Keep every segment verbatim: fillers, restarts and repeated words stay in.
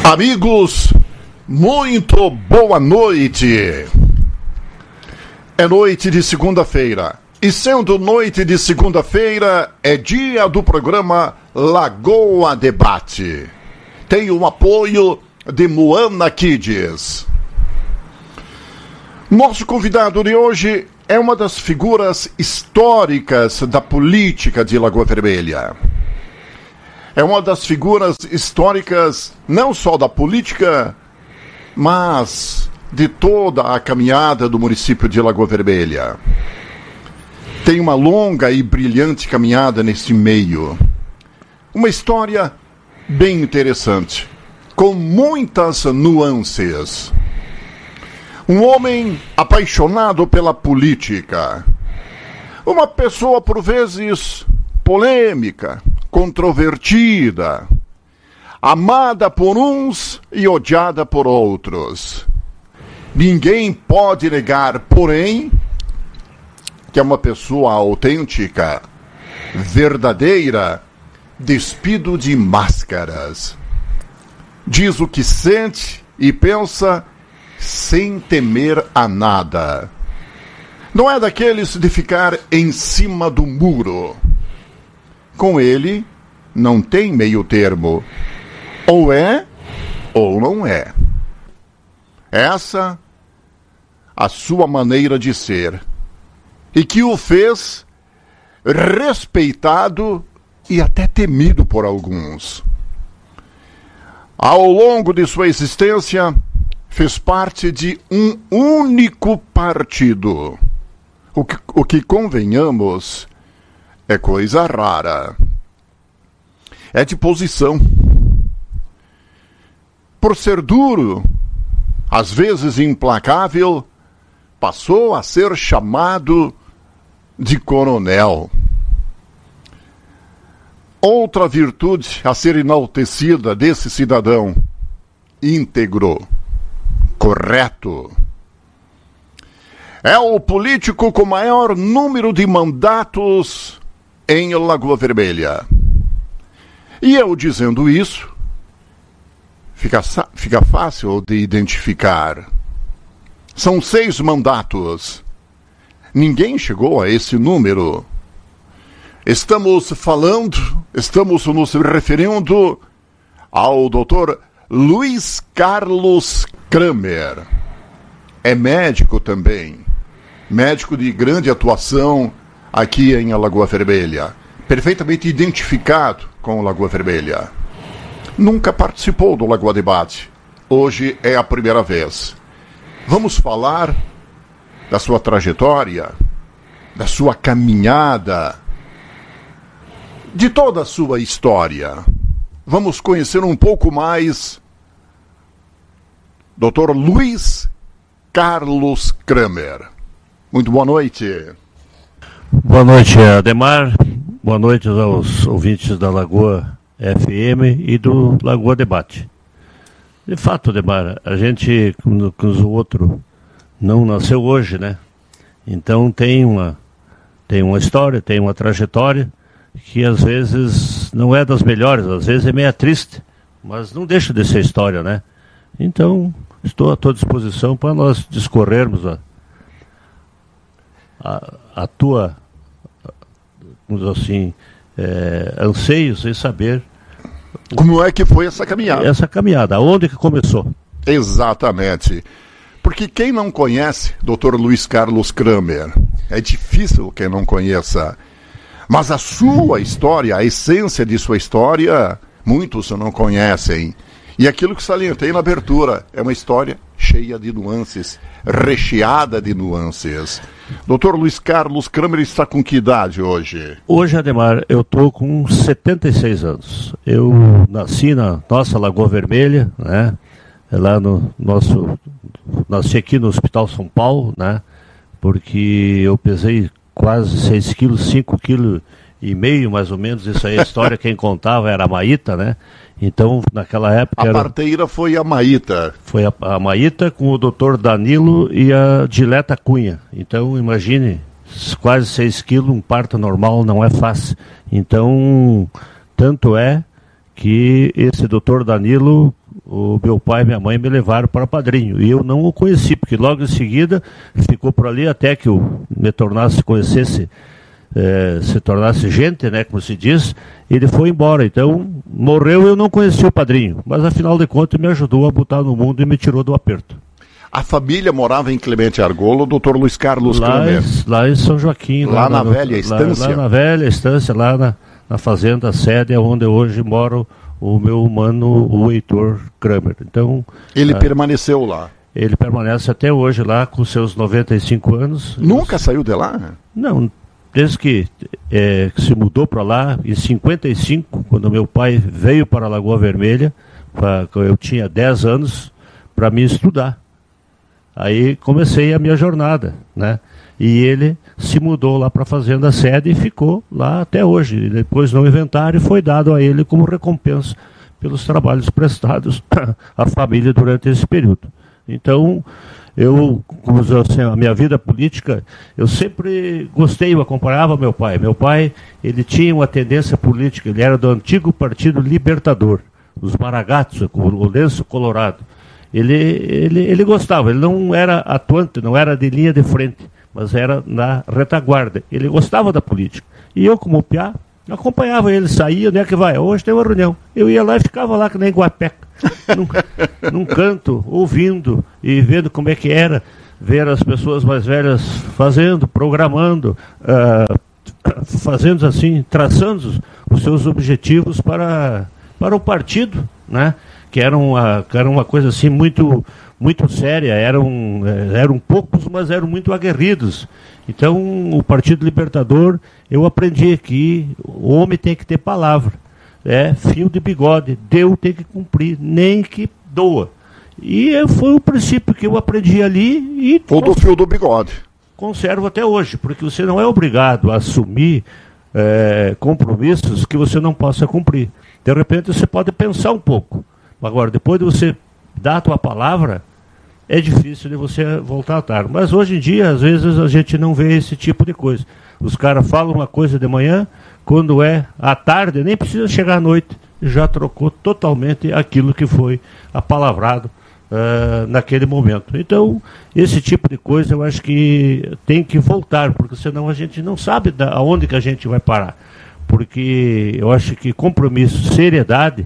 Amigos, muito boa noite. É noite de segunda-feira. E sendo noite de segunda-feira, é dia do programa Lagoa Debate. Tem o apoio de Moana Kids. Nosso convidado de hoje é uma das figuras históricas da política de Lagoa Vermelha. É uma das figuras históricas não só da política, mas de toda a caminhada do município de Lagoa Vermelha. Tem uma longa e brilhante caminhada nesse meio. Uma história bem interessante, com muitas nuances. Um homem apaixonado pela política. Uma pessoa, por vezes, polêmica, controvertida, amada por uns e odiada por outros. Ninguém pode negar, porém, que é uma pessoa autêntica, verdadeira, despido de máscaras. Diz o que sente e pensa sem temer a nada. Não é daqueles de ficar em cima do muro. Com ele, não tem meio termo. Ou é, ou não é. Essa, a sua maneira de ser. E que o fez respeitado e até temido por alguns. Ao longo de sua existência, fez parte de um único partido. O que, o que convenhamos, é coisa rara. É de posição. Por ser duro, às vezes implacável, passou a ser chamado de coronel. Outra virtude a ser enaltecida desse cidadão: íntegro, correto. É o político com maior número de mandatos em Lagoa Vermelha. E eu dizendo isso, fica, fica fácil de identificar. São seis mandatos. Ninguém chegou a esse número. Estamos falando, estamos nos referindo ao doutor Luiz Carlos Kramer. É médico também. Médico de grande atuação aqui em Lagoa Vermelha. Perfeitamente identificado com Lagoa Vermelha. Nunca participou do Lagoa Debate. Hoje é a primeira vez. Vamos falar da sua trajetória, da sua caminhada, de toda a sua história. Vamos conhecer um pouco mais doutor Luiz Carlos Kramer. Muito boa noite. Boa noite, Ademar. Boa noite aos ouvintes da Lagoa F M e do Lagoa Debate. De fato, Ademar, a gente, como o outro, não nasceu hoje, né? Então tem uma, tem uma história, tem uma trajetória que às vezes não é das melhores, às vezes é meio triste, mas não deixa de ser história, né? Então, estou à tua disposição para nós discorrermos a, a, a tua, vamos assim, é, anseios em saber como é que foi essa caminhada. Essa caminhada, aonde que começou? Exatamente. Porque quem não conhece doutor Luiz Carlos Kramer, é difícil quem não conheça. Mas a sua história, a essência de sua história, muitos não conhecem. E aquilo que salientei na abertura, é uma história cheia de nuances, recheada de nuances. doutor Luiz Carlos Kramer está com que idade hoje? Hoje, Ademar, eu estou com setenta e seis anos. Eu nasci na nossa Lagoa Vermelha, né? Lá no nosso... Nasci aqui no Hospital São Paulo, né? Porque eu pesei quase seis quilos, cinco quilos e meio, mais ou menos. Isso aí, a história, quem contava era a Maíta, né? Então, naquela época... A era... parteira foi a Maíta. Foi a, a Maíta com o doutor Danilo e a Dileta Cunha. Então, imagine, quase seis quilos, um parto normal não é fácil. Então, tanto é que esse doutor Danilo o meu pai e minha mãe me levaram para padrinho. E eu não o conheci, porque logo em seguida ficou por ali até que eu me tornasse, conhecesse, eh, se tornasse gente, né, como se diz, e ele foi embora. Então, morreu e eu não conheci o padrinho. Mas, afinal de contas, me ajudou a botar no mundo e me tirou do aperto. A família morava em Clemente Argolo, doutor Luiz Carlos lá Kramer. Em, lá em São Joaquim. Lá, lá na, na velha lá, estância? Lá na velha estância, lá na, na fazenda sede, onde hoje mora o meu mano, o Heitor Kramer. Então, ele ah, permaneceu lá? Ele permanece até hoje lá, com seus noventa e cinco anos. Nunca saiu de lá? Não, desde que, é, que se mudou para lá, em cinquenta e cinco, quando meu pai veio para a Lagoa Vermelha, pra, eu tinha dez anos, para me estudar. Aí comecei a minha jornada, né? E ele se mudou lá para a fazenda sede e ficou lá até hoje. E depois no inventário foi dado a ele como recompensa pelos trabalhos prestados à família durante esse período. Então, eu, como assim, a minha vida política, eu sempre gostei, eu acompanhava meu pai. Meu pai, ele tinha uma tendência política, ele era do antigo Partido Libertador, os Maragatos, o lenço colorado. Ele, ele, ele gostava, ele não era atuante, não era de linha de frente, mas era na retaguarda. Ele gostava da política. E eu, como piá, acompanhava ele, saía, onde é que vai? Hoje tem uma reunião. Eu ia lá e ficava lá que nem guapeca, num, num canto, ouvindo e vendo como é que era, ver as pessoas mais velhas fazendo, programando, uh, fazendo assim, traçando os seus objetivos para, para o partido, né? Que era uma, que era uma coisa assim muito, muito séria, eram, eram poucos, mas eram muito aguerridos. Então, o Partido Libertador, eu aprendi que o homem tem que ter palavra, é fio de bigode, Deus tem que cumprir, nem que doa. E foi o princípio que eu aprendi ali e ou do fio do bigode. Conservo até hoje, porque você não é obrigado a assumir é, compromissos que você não possa cumprir. De repente, você pode pensar um pouco. Agora, depois de você dar a tua palavra, é difícil de você voltar atrás. Mas hoje em dia, às vezes, a gente não vê esse tipo de coisa. Os caras falam uma coisa de manhã, quando é à tarde, nem precisa chegar à noite, já trocou totalmente aquilo que foi apalavrado uh, naquele momento. Então, esse tipo de coisa eu acho que tem que voltar, porque senão a gente não sabe da, aonde que a gente vai parar. Porque eu acho que compromisso, seriedade,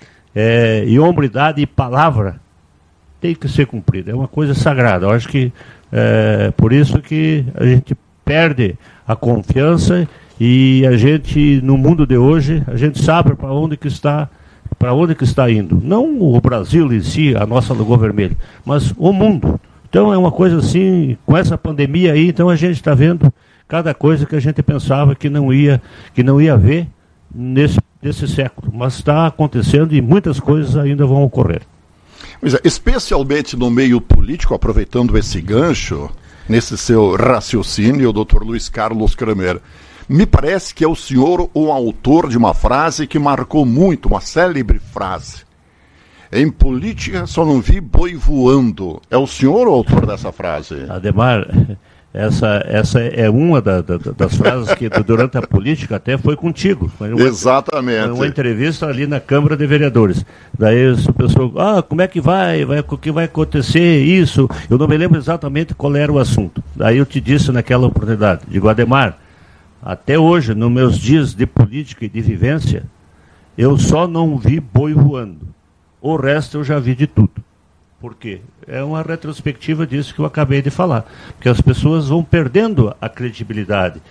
É, e hombridade e palavra tem que ser cumprida, é uma coisa sagrada. Eu acho que é por isso que a gente perde a confiança e a gente, no mundo de hoje, a gente sabe para onde que está, para onde que está indo. Não o Brasil em si, a nossa Lagoa Vermelha, mas o mundo. Então é uma coisa assim, com essa pandemia aí, então a gente está vendo cada coisa que a gente pensava que não ia, que não ia ver nesse desse século, mas está acontecendo e muitas coisas ainda vão ocorrer. Pois é, especialmente no meio político, aproveitando esse gancho, nesse seu raciocínio, doutor Luiz Carlos Kramer, me parece que é o senhor o autor de uma frase que marcou muito, uma célebre frase. Em política só não vi boi voando. É o senhor o autor dessa frase? Ademar, Essa, essa é uma da, da, das frases que durante a política até foi contigo. Foi uma, Exatamente. Foi uma entrevista ali na Câmara de Vereadores. Daí a pessoa, ah, como é que vai? vai? O que vai acontecer? Isso? Eu não me lembro exatamente qual era o assunto. Daí eu te disse naquela oportunidade, digo, Ademar, até hoje, nos meus dias de política e de vivência, eu só não vi boi voando. O resto eu já vi de tudo. Por quê? É uma retrospectiva disso que eu acabei de falar. Porque as pessoas vão perdendo a credibilidade.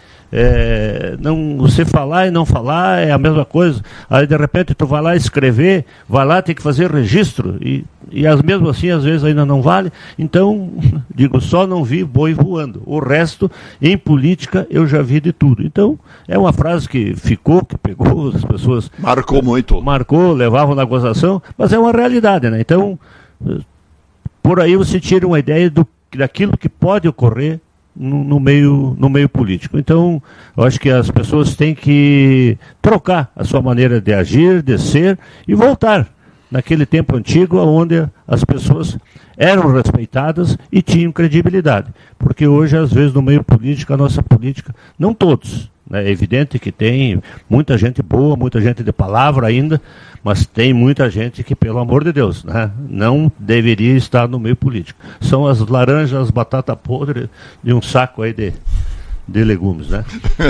É, não, você falar e não falar é a mesma coisa. Aí, de repente, tu vai lá escrever, vai lá, tem que fazer registro. E, e as, mesmo assim, às vezes, ainda não vale. Então, digo, só não vi boi voando. O resto, em política, eu já vi de tudo. Então, é uma frase que ficou, que pegou, as pessoas... Marcou muito. Marcou, levavam na gozação, mas é uma realidade, né? Então... Por aí você tira uma ideia do, daquilo que pode ocorrer no, no, meio, no meio político. Então, eu acho que as pessoas têm que trocar a sua maneira de agir, de ser e voltar naquele tempo antigo, onde as pessoas eram respeitadas e tinham credibilidade. Porque hoje, às vezes, no meio político, a nossa política, não todos, né? É evidente que tem muita gente boa, muita gente de palavra ainda, mas tem muita gente que, pelo amor de Deus, né, não deveria estar no meio político. São as laranjas, as batatas podres de um saco aí de, de legumes, né?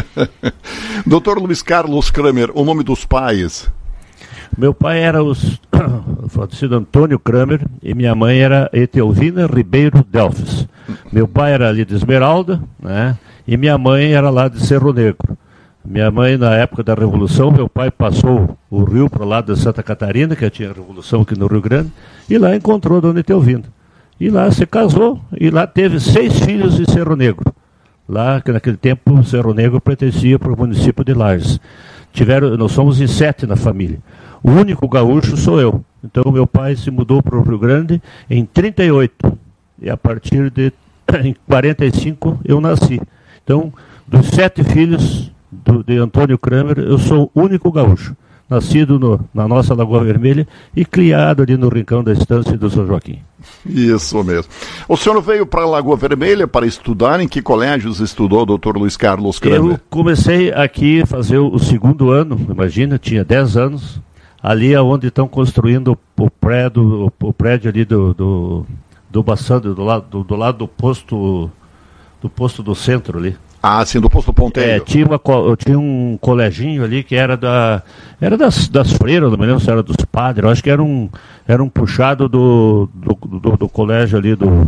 doutor Luiz Carlos Kramer, o nome dos pais? Meu pai era o falecido Antônio Kramer e minha mãe era Etelvina Ribeiro Delfes. Meu pai era ali de Esmeralda, né, e minha mãe era lá de Cerro Negro. Minha mãe, na época da Revolução, meu pai passou o rio para lá de Santa Catarina, que tinha a Revolução aqui no Rio Grande, e lá encontrou a dona Etelvina. E lá se casou, e lá teve seis filhos em Cerro Negro. Lá, que naquele tempo, Cerro Negro pertencia para o município de Lages. Tiveram, nós somos em sete na família. O único gaúcho sou eu. Então, meu pai se mudou para o Rio Grande em trinta e oito. E a partir de em quarenta e cinco eu nasci. Então, dos sete filhos do, de Antônio Kramer, eu sou o único gaúcho. Nascido no, na nossa Lagoa Vermelha e criado ali no Rincão da Estância do São Joaquim. Isso mesmo. O senhor veio para a Lagoa Vermelha para estudar? Em que colégios estudou, doutor Luiz Carlos Kramer? Eu comecei aqui a fazer o segundo ano, imagina, tinha dez anos. Ali é onde estão construindo o prédio, o prédio ali do, do, do Baçando, do lado do, do lado do posto do posto do centro ali. Ah, sim, do posto Ponteiro. É, tinha, uma, tinha um coleginho ali que era da era das, das freiras, não me lembro se era dos padres, eu acho que era um, era um puxado do, do, do, do colégio ali, do,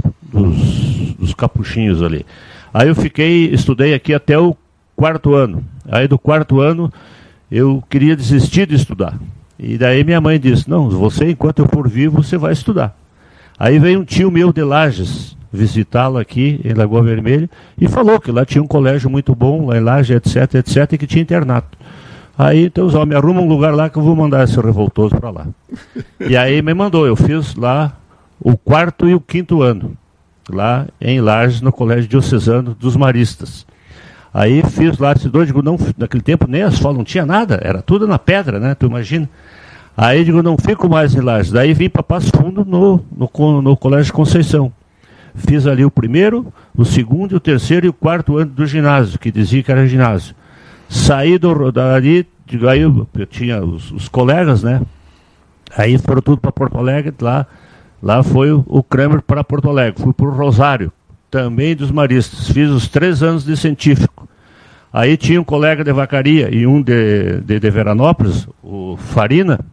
dos, dos capuchinhos ali. Aí eu fiquei, estudei aqui até o quarto ano. Aí do quarto ano eu queria desistir de estudar. E daí minha mãe disse, não, você enquanto eu for vivo, você vai estudar. Aí veio um tio meu de Lages visitá-lo aqui em Lagoa Vermelha e falou que lá tinha um colégio muito bom, lá em Lages, etc, etc, e que tinha internato. Aí, então, ó, me arruma um lugar lá que eu vou mandar esse revoltoso para lá. E aí me mandou, eu fiz lá o quarto e o quinto ano, lá em Lages, no Colégio Diocesano dos Maristas. Aí fiz lá, digo, não, naquele tempo nem asfalto, não tinha nada, era tudo na pedra, né, tu imagina. Aí digo, não fico mais em Lages. Daí vim para Passo Fundo no, no, no Colégio Conceição. Fiz ali o primeiro, o segundo, o terceiro e o quarto ano do ginásio, que dizia que era ginásio. Saí do, dali, digo, aí eu, eu tinha os, os colegas, né? Aí foram tudo para Porto Alegre, lá, lá foi o, o Kramer para Porto Alegre. Fui para o Rosário, também dos Maristas. Fiz os três anos de científico. Aí tinha um colega de Vacaria e um de, de, de Veranópolis, o Farina,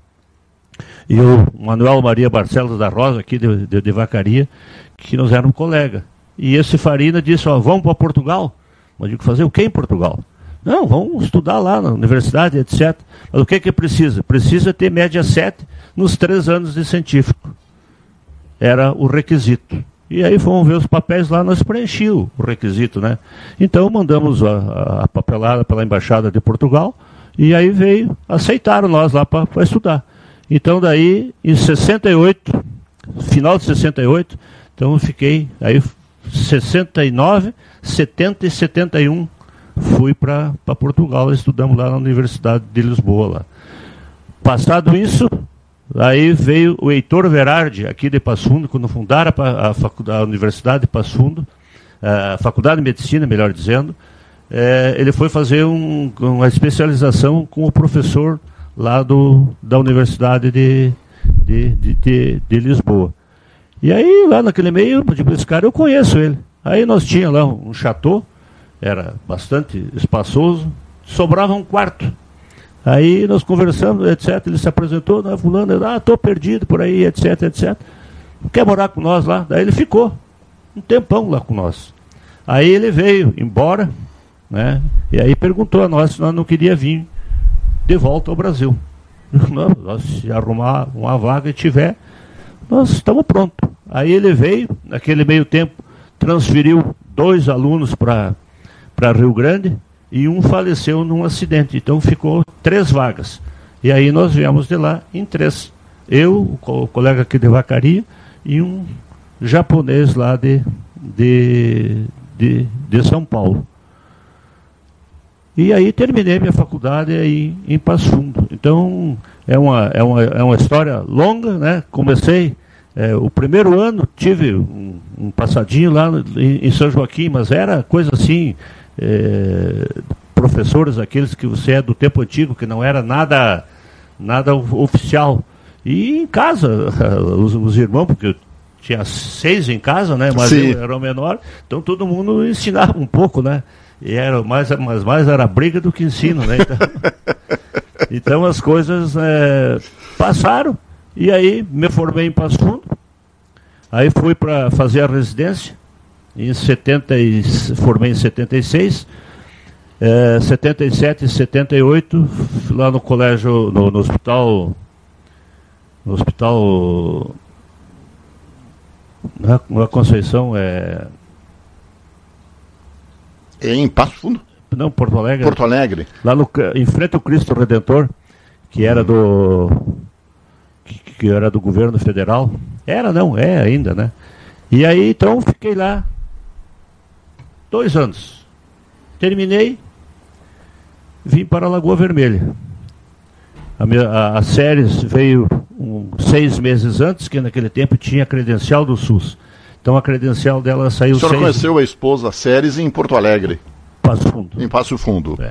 e o Manuel Maria Barcelos da Rosa, aqui de, de, de Vacaria, que nós éramos colegas. E esse Farina disse, ó, vamos para Portugal? Mas digo, fazer o que em Portugal? Não, vamos estudar lá na universidade, etcétera. Mas o que que precisa? Precisa ter média sete nos três anos de científico. Era o requisito. E aí fomos ver os papéis lá, nós preenchíamos o requisito, né? Então mandamos a, a papelada pela Embaixada de Portugal, e aí veio, aceitaram nós lá para estudar. Então daí, em sessenta e oito, final de sessenta e oito, então eu fiquei, aí sessenta e nove, setenta e setenta e um, fui para Portugal, estudamos lá na Universidade de Lisboa. Lá. Passado isso, aí veio o Heitor Verardi, aqui de Passo Fundo, quando fundaram a, a, a Universidade de Passo Fundo, a Faculdade de Medicina, melhor dizendo, é, ele foi fazer um, uma especialização com o professor lá do, da Universidade de, de, de, de, de Lisboa. E aí, lá naquele meio, tipo, esse cara eu conheço ele. Aí nós tínhamos lá um chateau, era bastante espaçoso, sobrava um quarto. Aí nós conversamos, etcétera. Ele se apresentou, né, fulano, ah, estou perdido por aí, etc, etcétera. Quer morar com nós lá? Daí ele ficou um tempão lá com nós. Aí ele veio embora, né, e aí perguntou a nós se nós não queríamos vir de volta ao Brasil. Não, nós, se arrumar uma vaga e tiver, nós estamos prontos. Aí ele veio, naquele meio tempo, transferiu dois alunos para para Rio Grande e um faleceu num acidente. Então ficou três vagas. E aí nós viemos de lá em três. Eu, o colega aqui de Vacaria e um japonês lá de, de, de, de São Paulo. E aí terminei minha faculdade aí em Passo Fundo. Então, é uma, é uma, é uma história longa, né? Comecei, é, o primeiro ano, tive um, um passadinho lá no, em, em São Joaquim, mas era coisa assim, é, professores, aqueles que você é do tempo antigo, que não era nada, nada oficial. E em casa, os, os irmãos, porque eu tinha seis em casa, né? Mas Sim. eu era o menor, então todo mundo ensinava um pouco, né? E era mais, mas mais era briga do que ensino, né? Então, então as coisas é, passaram, e aí me formei em Passo Fundo, aí fui para fazer a residência, em setenta e, formei em setenta e seis, é, setenta e sete e setenta e oito, lá no colégio, no, no hospital, no hospital, na, na Conceição, é... Em Passo Fundo? Não, Porto Alegre. Porto Alegre. Lá no, em frente ao Cristo Redentor, que era do que, que era do governo federal. Era, não, é ainda, né? E aí, então, fiquei lá dois anos. Terminei, vim para a Lagoa Vermelha. A, minha, a, a Séries veio um, seis meses antes, que naquele tempo tinha credencial do SUS. Então a credencial dela saiu... O senhor seis... conheceu a esposa Séries em Porto Alegre? Passo Fundo. Em Passo Fundo. É.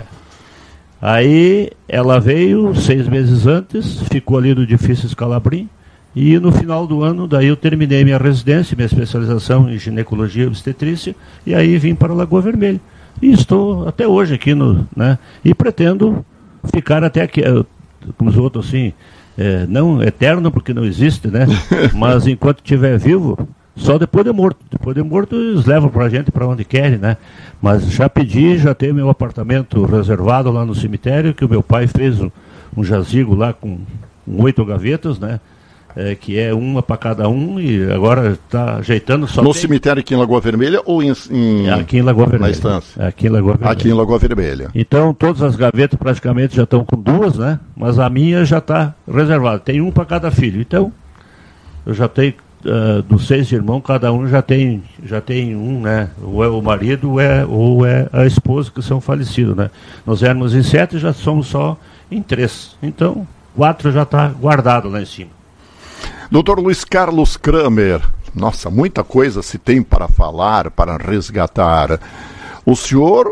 Aí ela veio seis meses antes, ficou ali no Edifício Scalabrin, e no final do ano, daí eu terminei minha residência, minha especialização em ginecologia e obstetrícia, e aí vim para a Lagoa Vermelha. E estou até hoje aqui, no, né? E pretendo ficar até aqui, como os outros assim, é, não eterno, porque não existe, né? Mas enquanto estiver vivo... Só depois de morto. Depois de morto eles levam pra gente para onde querem, né? Mas já pedi, já tenho meu apartamento reservado lá no cemitério, que o meu pai fez um, um jazigo lá com, com oito gavetas, né? É, que é uma para cada um, e agora está ajeitando só. No tem... cemitério aqui em Lagoa Vermelha ou em, em... Aqui em Lagoa Vermelha. Na estância? Aqui em Lagoa Vermelha. Aqui em Lagoa Vermelha. Então todas as gavetas praticamente já estão com duas, né? Mas a minha já está reservada. Tem um para cada filho. Então, eu já tenho. Uh, dos seis irmãos, cada um já tem, já tem um, né? Ou é o marido ou é, ou é a esposa, que são falecidos, né? Nós éramos em sete, já somos só em três. Então, quatro já está guardado lá em cima. doutor Luiz Carlos Kramer, nossa, muita coisa se tem para falar, para resgatar. O senhor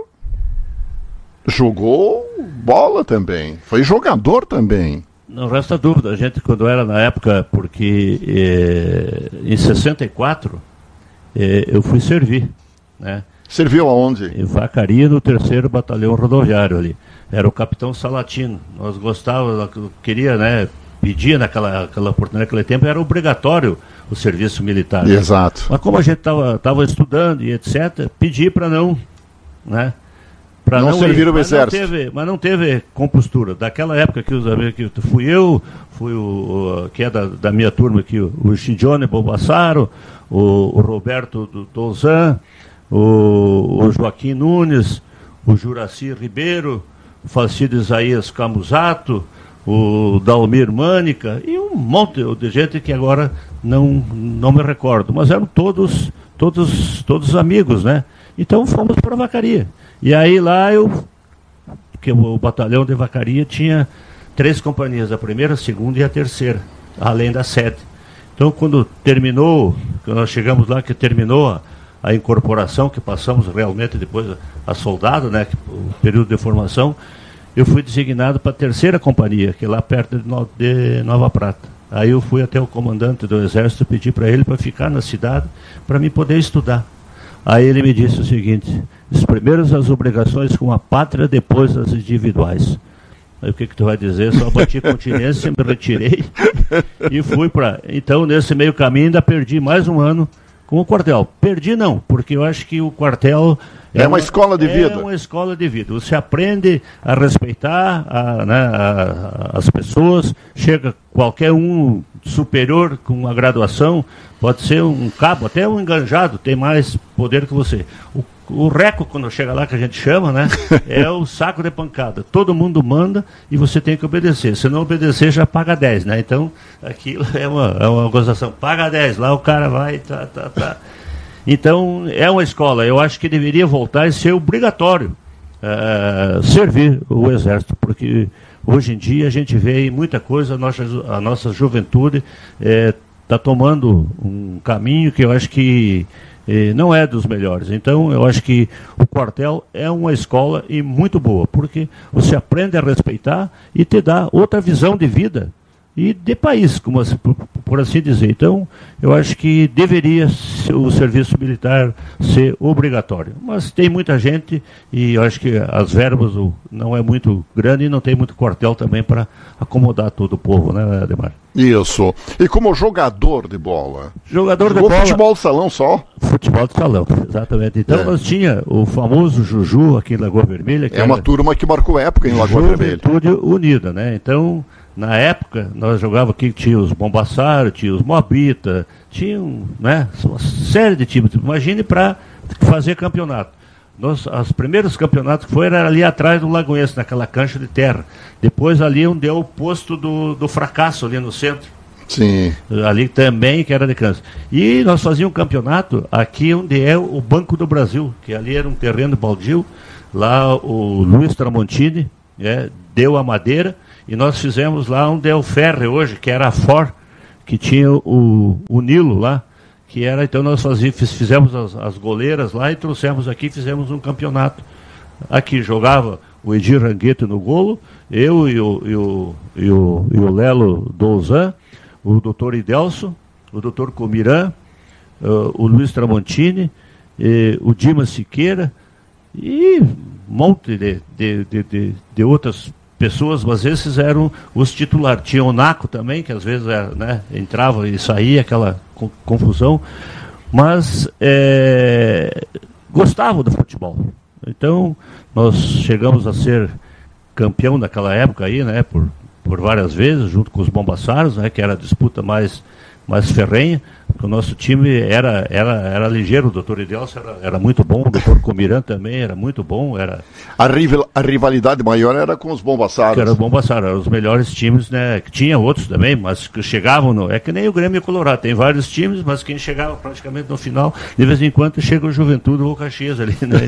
jogou bola também, foi jogador também. Não resta dúvida, a gente quando era na época, porque eh, em sessenta e quatro eh, eu fui servir, né? Serviu aonde? Em Vacaria, no terceiro batalhão rodoviário ali. Era o capitão Salatino. Nós gostávamos, queria, né, pedia naquela aquela oportunidade, naquele tempo era obrigatório o serviço militar. Exato. Né? Mas como a gente estava tava estudando e etcétera, pedi para não, né? Pra não, não servir ir, o mas exército. Não teve, mas não teve compostura. Daquela época que, os, que fui eu, fui o, o que é da, da minha turma aqui, o, o Chidione Bobassaro, o, o Roberto Tozan, o, o Joaquim Nunes, o Juraci Ribeiro, o falecido Isaías Camusato, o Dalmir Mânica, e um monte de gente que agora não, não me recordo. Mas eram todos, todos, todos amigos, né? Então fomos para Vacaria. E aí lá eu, porque o batalhão de Vacaria tinha três companhias, a primeira, a segunda e a terceira, além da sede. Então quando terminou, quando nós chegamos lá, que terminou a, a incorporação, que passamos realmente depois a, a soldado, né, que, o período de formação, eu fui designado para a terceira companhia, que é lá perto de, no, de Nova Prata. Aí eu fui até o comandante do exército, pedi para ele para ficar na cidade, para mim poder estudar. Aí ele me disse o seguinte: primeiro as obrigações com a pátria, depois as individuais. Aí o que que tu vai dizer? Só bati continência, me retirei e fui para... Então, nesse meio caminho, ainda perdi mais um ano com o quartel. Perdi não, porque eu acho que o quartel... É, é uma, uma escola de é vida. É uma escola de vida. Você aprende a respeitar a, né, a, a, as pessoas, chega qualquer um superior com uma graduação, pode ser um cabo, até um enganjado, tem mais poder que você. O, o reco, quando chega lá, que a gente chama, né, é o saco de pancada. Todo mundo manda e você tem que obedecer. Se não obedecer, já paga dez, né? Então, aquilo é uma, é uma gozação. Paga dez, lá o cara vai, tá, tá, tá. Então, é uma escola. Eu acho que deveria voltar e ser obrigatório uh, servir o Exército, porque hoje em dia a gente vê muita coisa, a nossa, a nossa juventude está eh, tomando um caminho que eu acho que eh, não é dos melhores. Então eu acho que o quartel é uma escola e muito boa, porque você aprende a respeitar e te dá outra visão de vida e de país, como assim, por, por assim dizer. Então, eu acho que deveria o serviço militar ser obrigatório. Mas tem muita gente e eu acho que as verbas não é muito grande e não tem muito quartel também para acomodar todo o povo, né, Ademar? Isso. E como jogador de bola? Jogador de bola... futebol de salão só? Futebol de salão, exatamente. Então, é. nós tinha o famoso Juju aqui em Lagoa Vermelha. Que é uma turma que marcou época em Lagoa Vermelha. Juventude Unida, né? Então... Na época, nós jogávamos aqui, tinha os Bombassaro, tinha os Moabita, tinha né, uma série de times. Imagine para fazer campeonato. Nós, os primeiros campeonatos que foram era ali atrás do Lagoense, naquela cancha de terra. Depois ali onde é o posto do, do fracasso, ali no centro. Sim. Ali também, que era de câncer. E nós fazíamos um campeonato aqui onde é o Banco do Brasil, que ali era um terreno baldio. Lá o Luiz Tramontini é, deu a madeira. E nós fizemos lá onde é o Ferre hoje, que era a For, que tinha o, o Nilo lá, que era, então nós fazíamos, fizemos as, as goleiras lá e trouxemos aqui, fizemos um campeonato. Aqui jogava o Edir Rangueto no golo, eu e o, e o, e o, e o Lelo Douzan, o doutor Idelso, o doutor Comirã, uh, o Luiz Tramontini, e, o Dimas Siqueira, e um monte de, de, de, de, de outras pessoas, mas esses eram os titulares. Tinha o Naco também, que às vezes era, né, entrava e saía, aquela co- confusão, mas é, gostavam do futebol. Então, nós chegamos a ser campeão naquela época aí, né, por, por várias vezes, junto com os Bombassaros, né, que era a disputa mais, mais ferrenha. O nosso time era, era, era ligeiro, o doutor Idelso era, era muito bom, o doutor Comirã também era muito bom. Era... A, rival, a rivalidade maior era com os Bombassaros. Era os Bombassaros, eram os melhores times, né? Que tinha outros também, mas que chegavam no... É que nem o Grêmio e o Colorado, tem vários times, mas quem chegava praticamente no final, de vez em quando chega o Juventude ou o Caxias ali, né?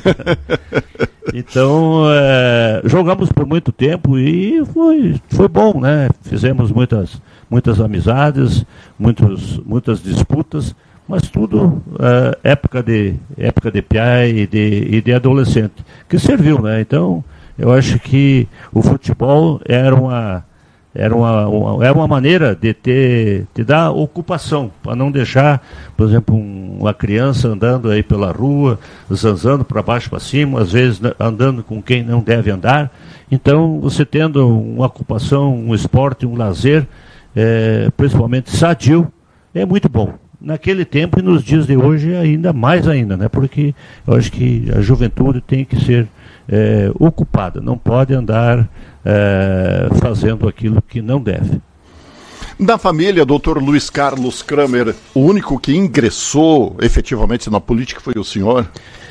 Então, é, jogamos por muito tempo e foi, foi bom, né? Fizemos muitas, muitas amizades, muitos, muitas disputas, mas tudo é, época de época de piá e de, e de adolescente, que serviu, né? Então, eu acho que o futebol era uma, era uma, uma, era uma maneira de ter, de dar ocupação, para não deixar, por exemplo, um, uma criança andando aí pela rua, zanzando para baixo para cima, às vezes andando com quem não deve andar. Então, você tendo uma ocupação, um esporte, um lazer, é, principalmente sadio, é muito bom. Naquele tempo e nos dias de hoje ainda mais ainda, né? Porque eu acho que a juventude tem que ser é, ocupada, não pode andar é, fazendo aquilo que não deve. Da família, doutor Luiz Carlos Kramer, o único que ingressou efetivamente na política foi o senhor?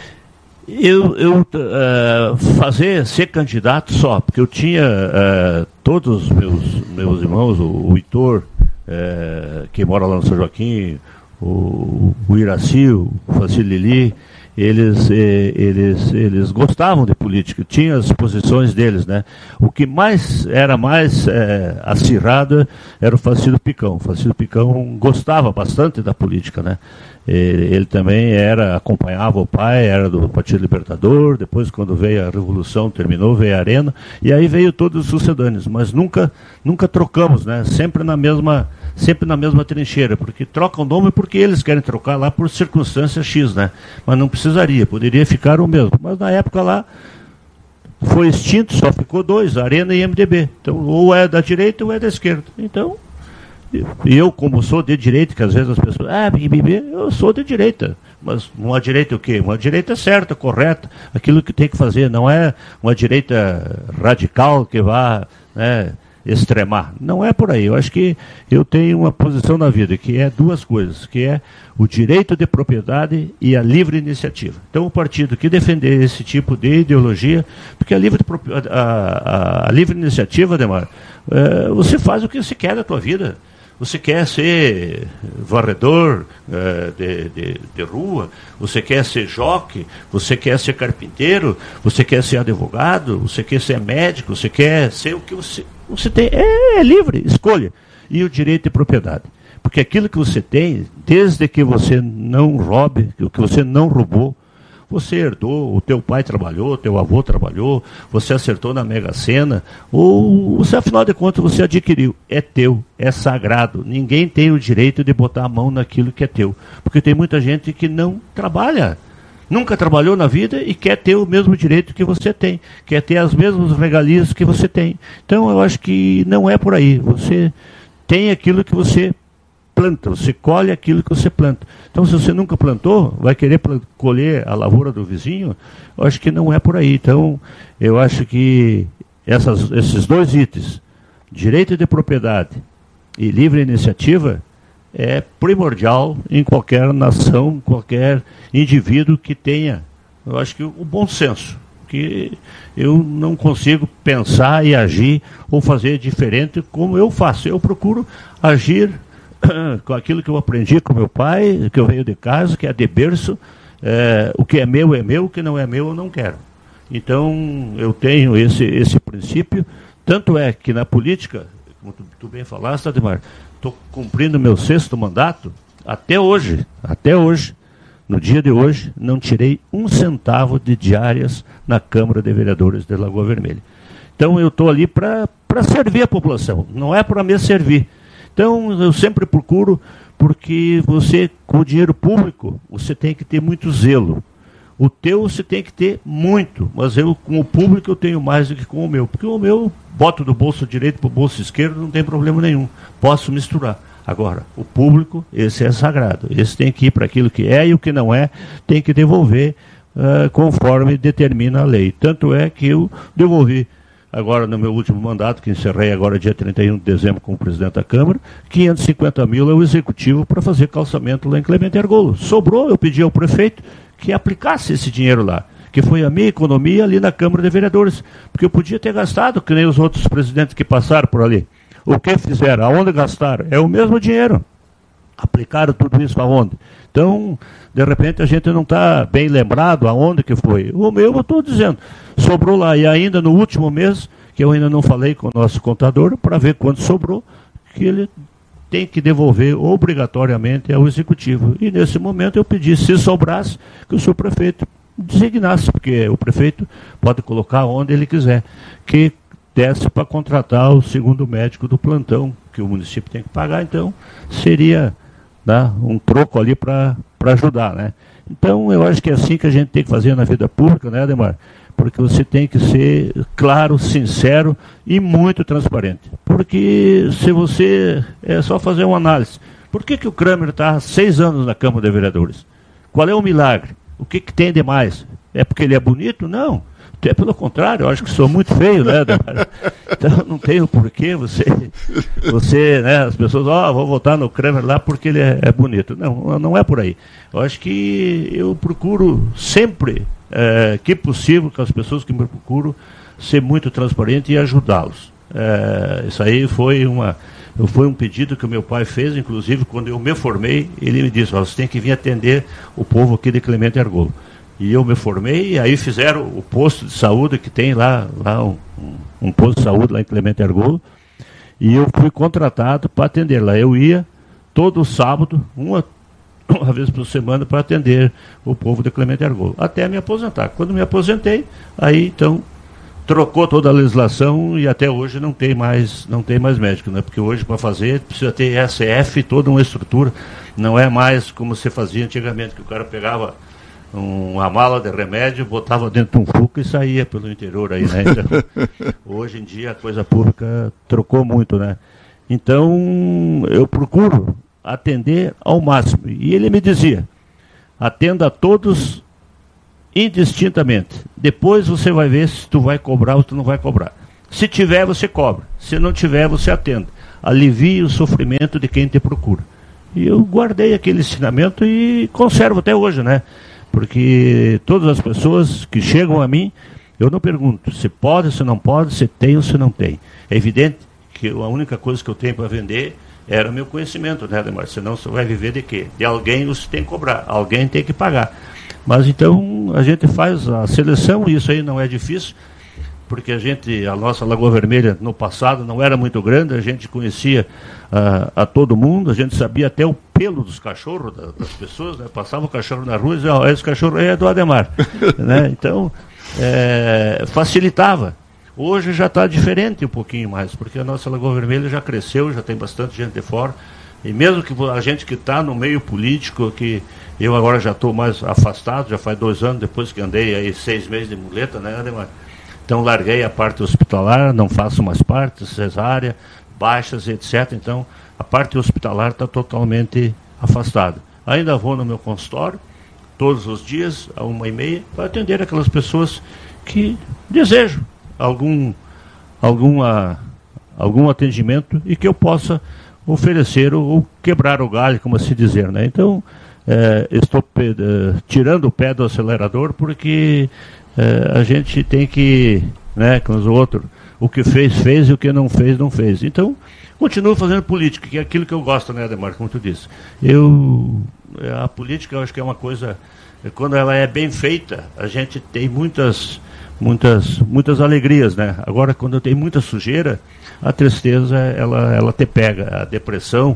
Eu, eu uh, fazer, ser candidato só, porque eu tinha uh, todos os meus, meus irmãos, o, o Heitor, uh, que mora lá no São Joaquim, o, o Iraci, o Francisco Lili, eles, eh, eles, eles gostavam de política, tinham as posições deles, né? O que mais era mais eh, acirrado era o Francisco Picão. O Francisco Picão gostava bastante da política, né? Ele, ele também era, acompanhava o pai, era do Partido Libertador, depois quando veio a Revolução, terminou, veio a Arena, e aí veio todos os sucedâneos, mas nunca, nunca trocamos, né? Sempre na mesma, sempre na mesma trincheira, porque trocam o nome porque eles querem trocar lá por circunstância X, né? Mas não precisaria, poderia ficar o mesmo. Mas na época lá foi extinto, só ficou dois, Arena e M D B. Então, ou é da direita ou é da esquerda. Então, e eu, como sou de direita, que às vezes as pessoas, ah, bibibi, eu sou de direita. Mas uma direita o quê? Uma direita certa, correta, aquilo que tem que fazer. Não é uma direita radical que vá, né, extremar. Não é por aí. Eu acho que eu tenho uma posição na vida, que é duas coisas, que é o direito de propriedade e a livre iniciativa. Então, o partido que defender esse tipo de ideologia, porque a livre, a, a, a livre iniciativa, Ademar, é, você faz o que você quer da tua vida. Você quer ser varredor uh, de, de, de rua, você quer ser jockey, você quer ser carpinteiro, você quer ser advogado, você quer ser médico, você quer ser o que você... Você tem, é, é livre, escolha. E o direito de propriedade. Porque aquilo que você tem, desde que você não roube, o que você não roubou, você herdou, o teu pai trabalhou, o teu avô trabalhou, você acertou na Mega Sena, ou você, afinal de contas, você adquiriu. É teu, é sagrado. Ninguém tem o direito de botar a mão naquilo que é teu. Porque tem muita gente que não trabalha, nunca trabalhou na vida e quer ter o mesmo direito que você tem, quer ter as mesmas regalias que você tem. Então, eu acho que não é por aí. Você tem aquilo que você planta, você colhe aquilo que você planta. Então, se você nunca plantou, vai querer colher a lavoura do vizinho? Eu acho que não é por aí. Então, eu acho que essas, esses dois itens, direito de propriedade e livre iniciativa, é primordial em qualquer nação, qualquer indivíduo que tenha, eu acho que o bom senso, que eu não consigo pensar e agir ou fazer diferente como eu faço. Eu procuro agir com aquilo que eu aprendi com meu pai, que eu venho de casa, que é de berço, é, o que é meu é meu, o que não é meu eu não quero. Então eu tenho esse, esse princípio, tanto é que na política, como tu, tu bem falaste, Ademar, estou cumprindo meu sexto mandato, até hoje, até hoje, no dia de hoje, não tirei um centavo de diárias na Câmara de Vereadores de Lagoa Vermelha. Então eu estou ali para servir a população, não é para me servir. Então, eu sempre procuro, porque você, com o dinheiro público, você tem que ter muito zelo. O teu você tem que ter muito, mas eu, com o público, eu tenho mais do que com o meu. Porque o meu, boto do bolso direito para o bolso esquerdo, não tem problema nenhum. Posso misturar. Agora, o público, esse é sagrado. Esse tem que ir para aquilo que é e o que não é, tem que devolver uh, conforme determina a lei. Tanto é que eu devolvi, agora no meu último mandato, que encerrei agora dia trinta e um de dezembro como presidente da Câmara, quinhentos e cinquenta mil é o executivo para fazer calçamento lá em Clemente Argolo. Sobrou, eu pedi ao prefeito que aplicasse esse dinheiro lá, que foi a minha economia ali na Câmara de Vereadores, porque eu podia ter gastado, que nem os outros presidentes que passaram por ali. O que fizeram? Aonde gastaram? É o mesmo dinheiro. Aplicaram tudo isso aonde? Então, de repente, a gente não está bem lembrado aonde que foi. O meu, eu estou dizendo, sobrou lá. E ainda no último mês, que eu ainda não falei com o nosso contador, para ver quanto sobrou, que ele tem que devolver obrigatoriamente ao Executivo. E nesse momento eu pedi, se sobrasse, que o senhor prefeito designasse, porque o prefeito pode colocar onde ele quiser, que desse para contratar o segundo médico do plantão, que o município tem que pagar, então seria, né, um troco ali para ajudar, né? Então eu acho que é assim que a gente tem que fazer na vida pública, né, Ademar? Porque você tem que ser claro, sincero e muito transparente. Porque se você, é só fazer uma análise, por que, que o Kramer está há seis anos na Câmara de Vereadores? Qual é o milagre? O que, que tem de mais? É porque ele é bonito? Não. Até pelo contrário, eu acho que sou muito feio, né? Então não tem o porquê você, você, né? As pessoas, ó, oh, vou votar no Kramer lá porque ele é, é bonito. Não, não é por aí. Eu acho que eu procuro sempre, é, que possível, com as pessoas que me procuram, ser muito transparente e ajudá-los. É, isso aí foi uma, foi um pedido que o meu pai fez, inclusive quando eu me formei, ele me disse, ó, você tem que vir atender o povo aqui de Clemente Argolo. E eu me formei, e aí fizeram o posto de saúde que tem lá, lá um, um posto de saúde lá em Clemente Argolo, e eu fui contratado para atender lá. Eu ia todo sábado, uma, uma vez por semana, para atender o povo de Clemente Argolo, até me aposentar. Quando me aposentei, aí então trocou toda a legislação e até hoje não tem mais, não tem mais médico, né? Porque hoje para fazer precisa ter S F, toda uma estrutura, não é mais como se fazia antigamente, que o cara pegava uma mala de remédio, botava dentro de um Fuca e saía pelo interior aí, né? Então, hoje em dia a coisa pública trocou muito, né? Então eu procuro atender ao máximo. E ele me dizia, atenda a todos indistintamente. Depois você vai ver se tu vai cobrar ou tu não vai cobrar. Se tiver, você cobra. Se não tiver, você atende. Alivie o sofrimento de quem te procura. E eu guardei aquele ensinamento e conservo até hoje, né? Porque todas as pessoas que chegam a mim, eu não pergunto se pode, se não pode, se tem ou se não tem. É evidente que a única coisa que eu tenho para vender Era o meu conhecimento, né, Ademar? Senão você vai viver de quê? De alguém você tem que cobrar, alguém tem que pagar. Mas então a gente faz a seleção, e isso aí não é difícil, porque a gente, a nossa Lagoa Vermelha no passado não era muito grande, a gente conhecia uh, a todo mundo, a gente sabia até o pelo dos cachorros, da, das pessoas, né? Passava o cachorro na rua e dizia, oh, esse cachorro aí é do Ademar. Né? Então, é, facilitava. Hoje já está diferente um pouquinho mais, porque a nossa Lagoa Vermelha já cresceu, já tem bastante gente de fora, e mesmo que a gente que está no meio político, que eu agora já estou mais afastado, já faz dois anos, depois que andei aí seis meses de muleta, né, Ademar? Então larguei a parte hospitalar, não faço mais parte, cesárea, baixas, etcétera. Então a parte hospitalar está totalmente afastada. Ainda vou no meu consultório, todos os dias, a uma e meia, para atender aquelas pessoas que desejam algum, alguma, algum atendimento e que eu possa oferecer ou, ou quebrar o galho, como se dizer, né? Então, é, estou é, tirando o pé do acelerador porque é, a gente tem que, né, com os outros, o que fez, fez, e o que não fez, não fez. Então, continuo fazendo política, que é aquilo que eu gosto, né, Ademar, como tu disse. Eu, a política, eu acho que é uma coisa, quando ela é bem feita, a gente tem muitas, muitas, muitas alegrias, né? Agora, quando tem muita sujeira, a tristeza, ela, ela te pega, a depressão.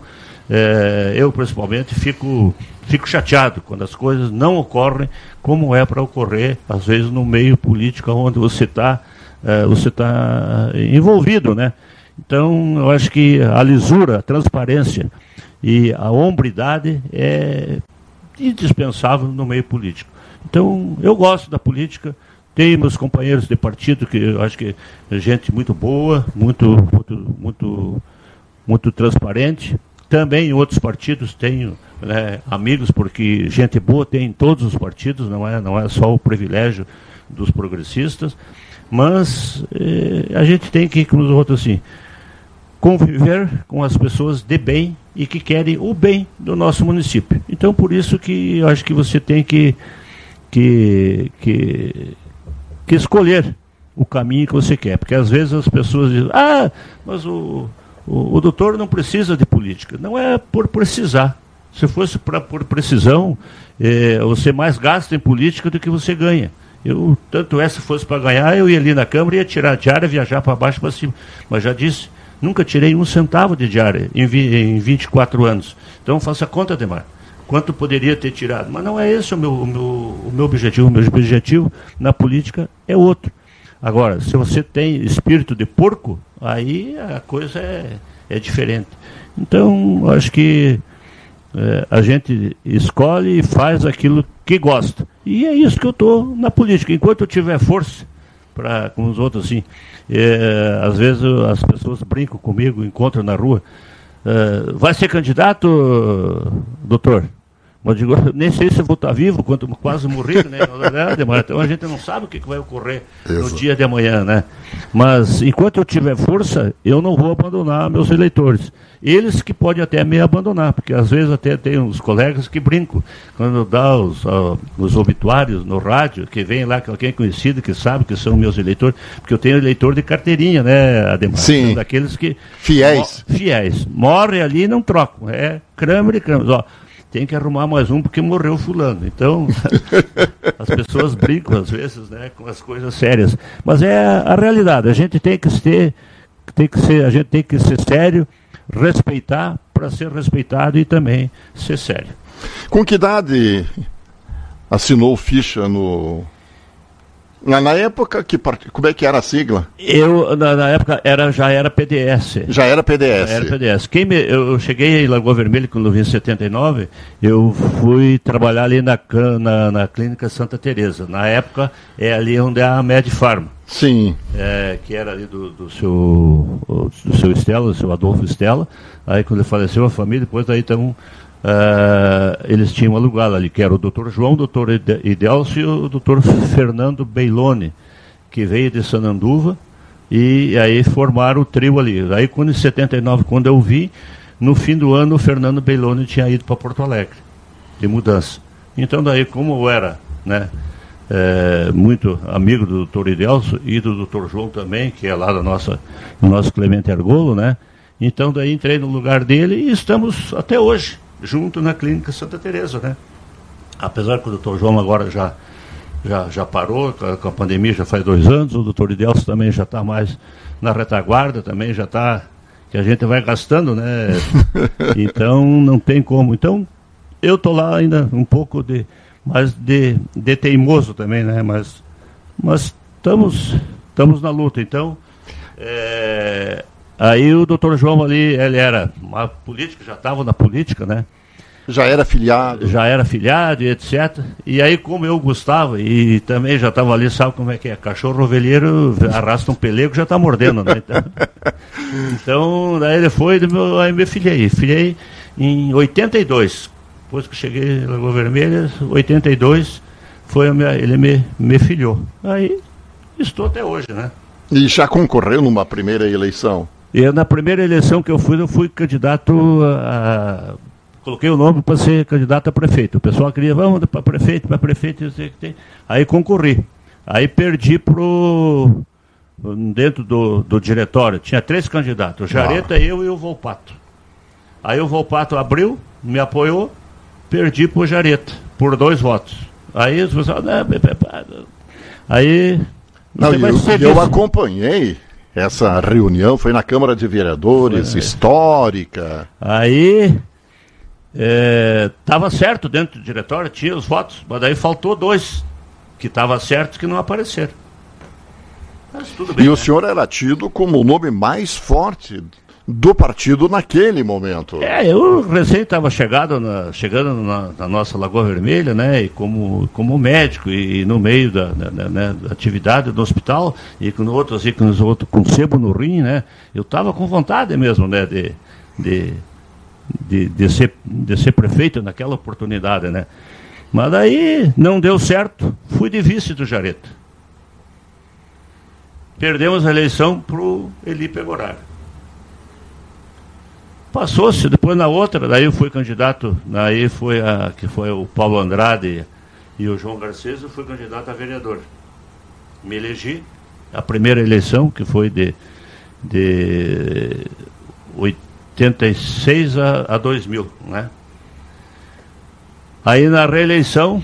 É, eu, principalmente, fico, fico chateado quando as coisas não ocorrem como é para ocorrer, às vezes, no meio político, onde você está é, você está envolvido, né? Então, eu acho que a lisura, a transparência e a hombridade é indispensável no meio político. Então, eu gosto da política, tenho meus companheiros de partido, que eu acho que é gente muito boa, muito, muito, muito, muito transparente. Também em outros partidos tenho, né, amigos, porque gente boa tem em todos os partidos, não é, não é só o privilégio dos progressistas, mas eh, a gente tem que, como os outros, assim, conviver com as pessoas de bem e que querem o bem do nosso município. Então, por isso que eu acho que você tem que, que, que, que escolher o caminho que você quer, porque às vezes as pessoas dizem, ah, mas o O, o doutor não precisa de política. Não é por precisar. Se fosse pra, por precisão, eh, você mais gasta em política do que você ganha. Eu, tanto é, se fosse para ganhar, eu ia ali na Câmara, ia tirar a diária, viajar para baixo, para cima. Mas já disse, nunca tirei um centavo de diária em, vi, em vinte e quatro anos. Então faça a conta, Ademar. Quanto poderia ter tirado? Mas não é esse o meu, o meu, o meu objetivo. O meu objetivo na política é outro. Agora, se você tem espírito de porco, aí a coisa é, é diferente. Então, acho que é, a gente escolhe e faz aquilo que gosta. E é isso que eu estou na política. Enquanto eu tiver força, pra, com os outros assim, é, às vezes eu, as pessoas brincam comigo, encontram na rua, é, vai ser candidato, doutor? Mas digo, nem sei se eu vou estar vivo, quanto quase morrido, né? Então a gente não sabe o que vai ocorrer Isso. no dia de amanhã, né? Mas enquanto eu tiver força, eu não vou abandonar meus eleitores. Eles que podem até me abandonar, porque às vezes até tem uns colegas que brincam, quando dá os, uh, os obituários no rádio, que vem lá com alguém conhecido, que sabe que são meus eleitores, porque eu tenho eleitor de carteirinha, né, Ademar? Sim. Daqueles que... Fiéis. Mo- fiéis. Morre ali e não trocam. É Kramer e Kramer. Ó, tem que arrumar mais um porque morreu fulano. Então, as pessoas brincam às vezes, né, com as coisas sérias. Mas é a, a realidade. A gente tem que ser, tem que ser, a gente tem que ser sério, respeitar para ser respeitado e também ser sério. Com que idade assinou ficha no... Na, na época, que part... como é que era a sigla? Eu, na, na época, era, já era P D S. Já era P D S. Já era P D S. Quem me, eu, eu cheguei em Lagoa Vermelha, quando eu vim em setenta e nove, eu fui trabalhar ali na, na, na Clínica Santa Teresa. Na época, é ali onde é a Medfarm. Sim. É, que era ali do, do, seu, do seu Estela, do seu Adolfo Estela. Aí, quando ele faleceu, a família, depois daí, então... Uh, eles tinham alugado ali, que era o doutor João, o doutor Idelcio e o doutor Fernando Beilone, que veio de Sananduva, e aí formaram o trio ali. Aí, quando em setenta e nove, quando eu vi, no fim do ano, o Fernando Beilone tinha ido para Porto Alegre, de mudança. Então, daí, como eu era, né, é, muito amigo do doutor Idelcio e do doutor João também, que é lá da nossa, do nosso Clemente Argolo, né, Então daí entrei no lugar dele e estamos até hoje, junto na Clínica Santa Teresa, né? Apesar que o doutor João agora já, já, já parou, com a pandemia já faz dois anos, o doutor Idelso também já está mais na retaguarda, também já está, que a gente vai gastando, né? Então não tem como. Então eu estou lá ainda um pouco de, mais de, de teimoso também, né? Mas mas estamos, estamos na luta. Então, é, aí o doutor João ali, ele era uma política, já estava na política, né? Já era filiado. Já era filiado e etcétera. E aí, como eu gostava, e também já estava ali, sabe como é que é? Cachorro ovelheiro arrasta um pelego, já está mordendo, né? Então, então, daí ele foi, aí me filiei. Filiei em oitenta e dois. Depois que cheguei na Lagoa Vermelha, oitenta e dois, foi a minha, ele me, me filiou. Aí, estou até hoje, né? E já concorreu numa primeira eleição? E na primeira eleição que eu fui, eu fui candidato a... Coloquei o nome para ser candidato a prefeito. O pessoal queria, vamos para prefeito, para prefeito, não sei o que tem. Aí concorri. Aí perdi pro dentro do, do diretório. Tinha três candidatos, o Jareta, ah. eu e o Volpato. Aí o Volpato abriu, me apoiou, perdi pro Jareta, por dois votos. Aí os pessoal, não, aí... Não, não eu, eu acompanhei essa reunião, foi na Câmara de Vereadores, foi, histórica. Aí... Estava é, certo dentro do diretório, tinha os votos, mas daí faltou dois que estavam certos que não apareceram. Mas tudo bem, e né? O senhor era tido como o nome mais forte do partido naquele momento. É, eu recém estava chegado na, chegando na, na nossa Lagoa Vermelha, né, e como, como médico, e, e no meio da, da, né, da atividade do hospital, e com outros, e com os outros com sebo no rim, né, eu estava com vontade mesmo, né, de... de De, de, ser, de ser prefeito naquela oportunidade, né? Mas daí não deu certo, fui de vice do Jareta. Perdemos a eleição para o Eli Pegoraro. Passou-se, depois na outra, daí eu fui candidato, daí foi a, que foi o Paulo Andrade e o João Garcês, eu fui candidato a vereador. Me elegi, a primeira eleição, que foi de, de oitenta e seis a dois mil, né? Aí na reeleição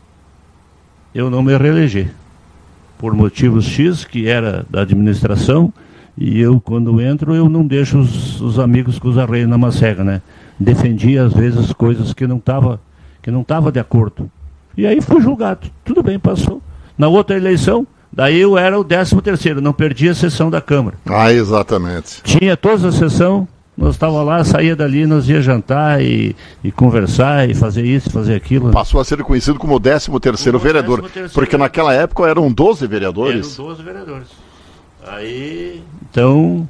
eu não me reelegi por motivos X, que era da administração, e eu quando entro eu não deixo os, os amigos com os arreios na macega, né? Defendi às vezes coisas que não estava que não tava de acordo, e aí fui julgado. Tudo bem, passou. Na outra eleição, daí eu era o décimo terceiro, não perdi a sessão da Câmara. Ah, exatamente. Tinha toda a sessão. Nós estávamos lá, saía dali, nós ia jantar e, e conversar e fazer isso, fazer aquilo. Passou a ser conhecido como o décimo terceiro vereador, décimo terceiro porque vereador. Naquela época eram doze vereadores. Eram doze vereadores. Aí, então,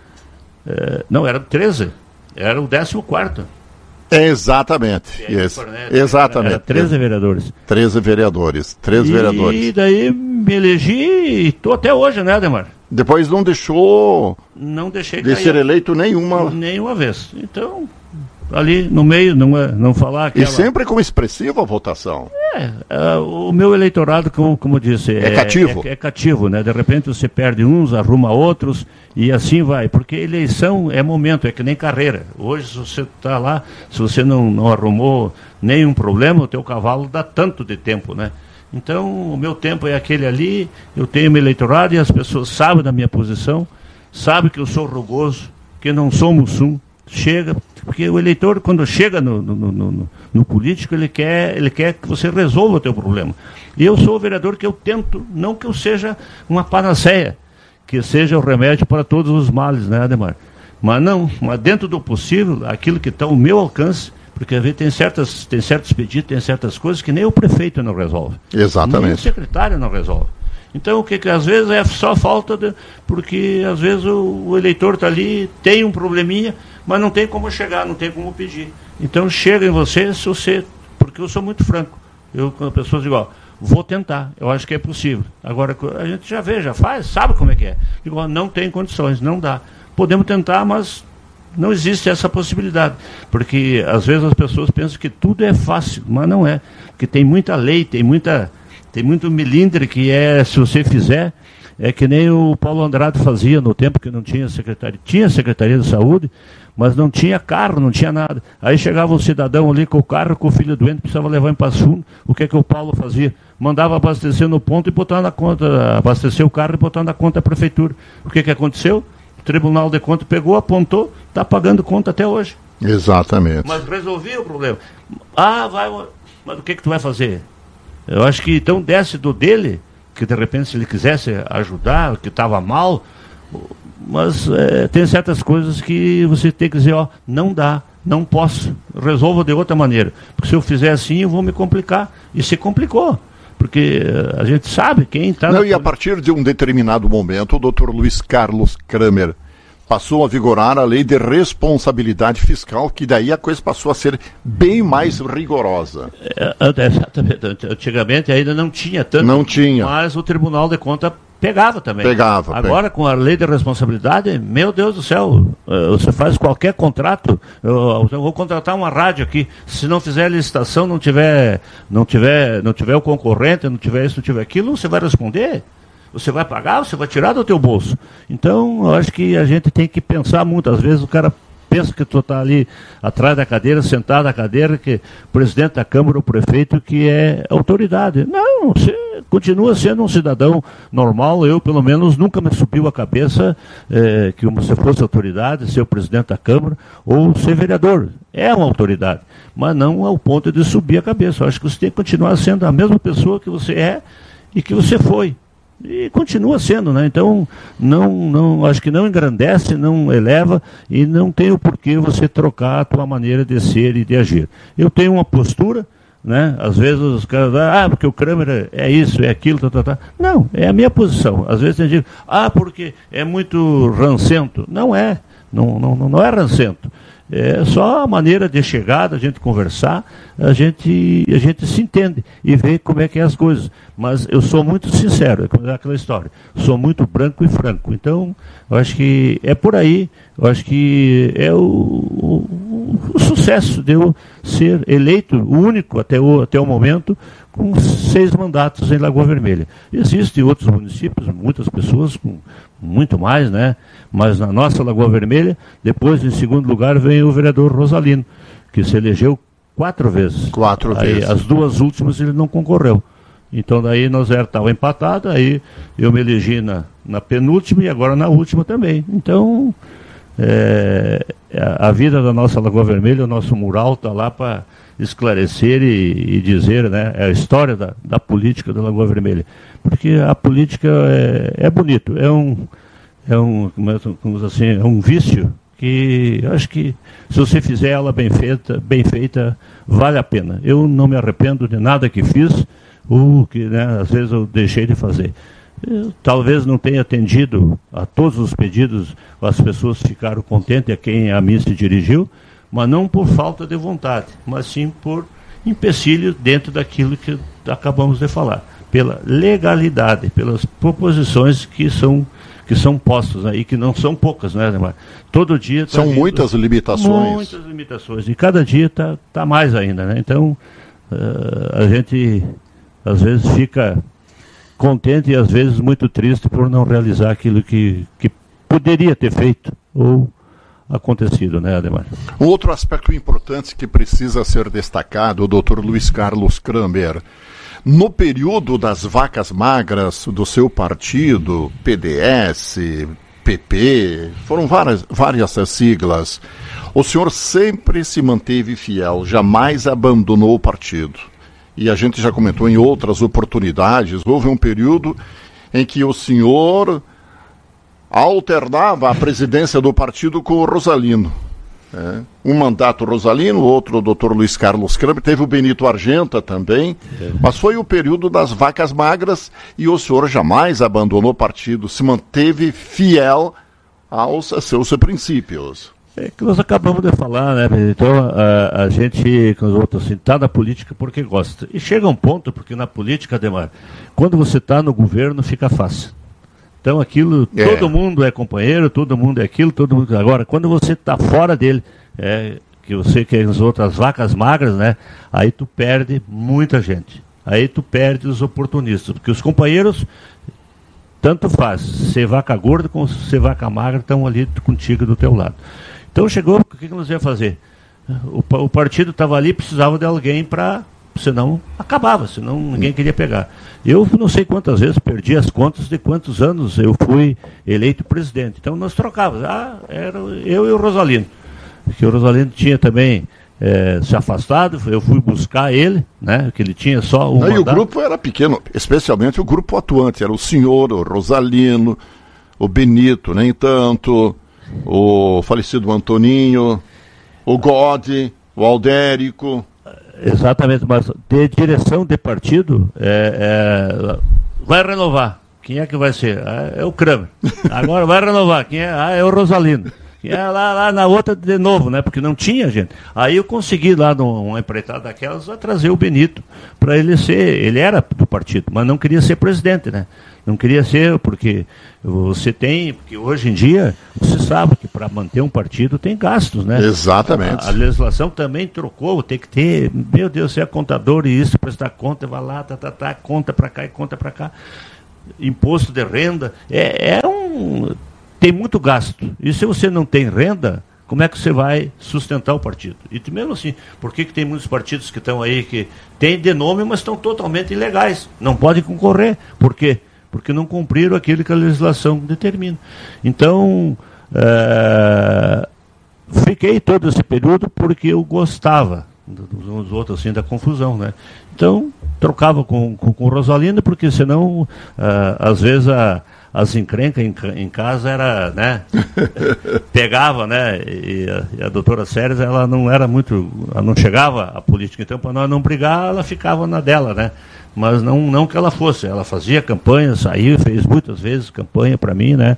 é, não, eram treze, era o décimo quarto. É, exatamente, yes. né? exatamente. Era treze vereadores. treze vereadores, treze e, vereadores. E daí me elegi e estou até hoje, né, Ademar? Depois não deixou não deixei de cair, ser eleito nenhuma... Nenhuma vez. Então, ali no meio, não, não falar... Aquela... E sempre com expressiva votação. É, é, o meu eleitorado, como, como disse... É, é cativo. É, é cativo, né? De repente você perde uns, arruma outros, e assim vai. Porque eleição é momento, é que nem carreira. Hoje, se você está lá, se você não, não arrumou nenhum problema, o teu cavalo dá tanto de tempo, né? Então, o meu tempo é aquele ali, eu tenho meu eleitorado e as pessoas sabem da minha posição, sabem que eu sou rugoso, que não sou mussum. Chega, porque o eleitor, quando chega no, no, no, no, no político, ele quer, ele quer que você resolva o teu problema. E eu sou o vereador que eu tento, não que eu seja uma panaceia, que seja o remédio para todos os males, né, Ademar? Mas não, mas dentro do possível, aquilo que está ao meu alcance, porque às vezes tem, certas, tem certos pedidos, tem certas coisas que nem o prefeito não resolve. Exatamente. Nem o secretário não resolve. Então, o que, que às vezes é só falta de... Porque às vezes o, o eleitor está ali, tem um probleminha, mas não tem como chegar, não tem como pedir. Então, chega em você, se você... Porque eu sou muito franco. Eu, quando a pessoa diz, ó, vou tentar, eu acho que é possível. Agora, a gente já vê, já faz, sabe como é que é. Digo, ó, não tem condições, não dá. Podemos tentar, mas... Não existe essa possibilidade, porque às vezes as pessoas pensam que tudo é fácil, mas não é, porque tem muita lei, tem muita, tem muito milindre que é, se você fizer, é que nem o Paulo Andrade fazia no tempo que não tinha secretaria. Tinha Secretaria de Saúde, mas não tinha carro, não tinha nada. Aí chegava um cidadão ali com o carro, com o filho doente, precisava levar em Passo Fundo. O que é que o Paulo fazia? Mandava abastecer no ponto e botar na conta, abastecer o carro e botar na conta da prefeitura. O que é que aconteceu? O Tribunal de Contas pegou, apontou, está pagando conta até hoje. Exatamente. Mas resolvia o problema. Ah, vai, mas o que é que tu vai fazer? Eu acho que então desce do dele, que de repente se ele quisesse ajudar, que estava mal, mas é, tem certas coisas que você tem que dizer, ó, não dá, não posso, resolva de outra maneira. Porque se eu fizer assim, eu vou me complicar. E se complicou. Porque a gente sabe quem está... Não, e a partir de um determinado momento, o doutor Luiz Carlos Kramer passou a vigorar a lei de responsabilidade fiscal, que daí a coisa passou a ser bem mais rigorosa. É, exatamente. Antigamente ainda não tinha tanto. Não tinha. Mas o Tribunal de Contas pegava também. Pegava. Agora, com a lei de responsabilidade, meu Deus do céu, você faz qualquer contrato. Eu, eu vou contratar uma rádio aqui. Se não fizer licitação, não tiver, não tiver, não tiver o concorrente, não tiver isso, não tiver aquilo, você vai responder? Você vai pagar, você vai tirar do teu bolso. Então, eu acho que a gente tem que pensar muito. Às vezes o cara pensa que tu está ali atrás da cadeira, sentado na cadeira, que o presidente da Câmara, o prefeito, que é autoridade. Não, você continua sendo um cidadão normal. Eu, pelo menos, nunca me subiu a cabeça eh, que você fosse autoridade, ser o presidente da Câmara ou ser vereador. É uma autoridade, mas não ao ponto de subir a cabeça. Eu acho que você tem que continuar sendo a mesma pessoa que você é e que você foi. E continua sendo, né? Então, não, não, acho que não engrandece, não eleva e não tem o porquê você trocar a tua maneira de ser e de agir. Eu tenho uma postura, né? Às vezes os caras, ah, porque o Kramer é isso, é aquilo, tá, tá, tá. Não, é a minha posição. Às vezes tem gente, ah, porque é muito rancento. Não é, não, não, não é rancento. É só a maneira de chegar, da gente conversar, a gente, a gente se entende e vê como é que é as coisas. Mas eu sou muito sincero, é aquela história. Sou muito branco e franco. Então, eu acho que é por aí, eu acho que é o, o, o sucesso de eu ser eleito, o único até o, até o momento, com seis mandatos em Lagoa Vermelha. Existem outros municípios, muitas pessoas com muito mais, né? Mas na nossa Lagoa Vermelha, depois, em segundo lugar, vem o vereador Rosalino, que se elegeu quatro vezes. Quatro aí, vezes. As duas últimas ele não concorreu. Então daí nós estávamos empatados, aí eu me elegi na, na penúltima e agora na última também. Então, é, a vida da nossa Lagoa Vermelha, o nosso mural está lá para esclarecer e, e dizer, né, a história da, da política da Lagoa Vermelha. Porque a política é, é bonito, é um, é um, como assim, é um vício que acho que se você fizer ela bem feita, bem feita, vale a pena. Eu não me arrependo de nada que fiz, ou que, né, às vezes eu deixei de fazer. Eu, talvez não tenha atendido a todos os pedidos, as pessoas ficaram contentes a quem a mim se dirigiu, mas não por falta de vontade, mas sim por empecilho dentro daquilo que acabamos de falar, pela legalidade, pelas proposições que são, que são postas, né, e que não são poucas, né, Ademar? Todo dia... Tá são vindo, muitas limitações. Muitas limitações, e cada dia está tá mais ainda, né? Então, uh, a gente às vezes fica contente e às vezes muito triste por não realizar aquilo que, que poderia ter feito ou acontecido, né, Ademar? Um outro aspecto importante que precisa ser destacado, o doutor Luiz Carlos Kramer, no período das vacas magras do seu partido, P D S, P P, foram várias, várias siglas, o senhor sempre se manteve fiel, jamais abandonou o partido. E a gente já comentou em outras oportunidades, houve um período em que o senhor alternava a presidência do partido com o Rosalino. É. Um mandato Rosalino, outro o doutor Luiz Carlos Kramer, teve o Benito Argenta também, é. Mas foi o período das vacas magras e o senhor jamais abandonou o partido, se manteve fiel aos seus princípios. É que nós acabamos de falar, né? Então a, a gente, com os outros, assim, está na política porque gosta. E chega um ponto, porque na política, Ademar, quando você está no governo, fica fácil. Então aquilo, é. todo mundo é companheiro, todo mundo é aquilo, todo mundo... Agora, quando você está fora dele, é, que você quer as outras vacas magras, né? Aí tu perde muita gente. Aí tu perde os oportunistas, porque os companheiros tanto faz, ser vaca gorda como ser vaca magra estão ali contigo do teu lado. Então chegou, o que, que nós ia fazer? O, o partido estava ali, precisava de alguém para, senão acabava, senão ninguém queria pegar. Eu não sei quantas vezes perdi as contas de quantos anos eu fui eleito presidente. Então nós trocávamos, ah, era eu e o Rosalino, porque o Rosalino tinha também é, se afastado, eu fui buscar ele, né, que ele tinha só um Não, mandato. E o grupo era pequeno, especialmente o grupo atuante, era o senhor, o Rosalino, o Benito, nem tanto, o falecido Antoninho, o Gode, o Aldérico. Exatamente, mas de direção de partido, é, é, vai renovar. Quem é que vai ser? É, é o Kramer. Agora vai renovar. Quem é? Ah, é o Rosalino. Quem é lá, lá na outra de novo, né? Porque não tinha gente. Aí eu consegui lá numa empreitada daquelas a trazer o Benito para ele ser. Ele era do partido, mas não queria ser presidente, né? Não queria ser, porque você tem, porque hoje em dia, você sabe que para manter um partido tem gastos, né? Exatamente. A, a legislação também trocou, tem que ter, meu Deus, você é contador e isso, prestar conta, vai lá, tá, tá, tá, conta para cá e conta para cá. Imposto de renda, é, é um... tem muito gasto. E se você não tem renda, como é que você vai sustentar o partido? E mesmo assim, por que, que tem muitos partidos que estão aí que têm de nome, mas estão totalmente ilegais? Não podem concorrer. Por quê? Porque não cumpriram aquilo que a legislação determina. Então, é, fiquei todo esse período porque eu gostava dos outros, assim, da confusão, né? Então, trocava com, com, com o Rosalino, porque senão, é, às vezes, a, as encrencas em, em casa era, né? Pegava, né? E a, e a doutora Séries, ela não era muito, ela não chegava à política, então, para nós não brigar, ela ficava na dela, né? Mas não, não que ela fosse, ela fazia campanha, saiu, fez muitas vezes campanha para mim, né?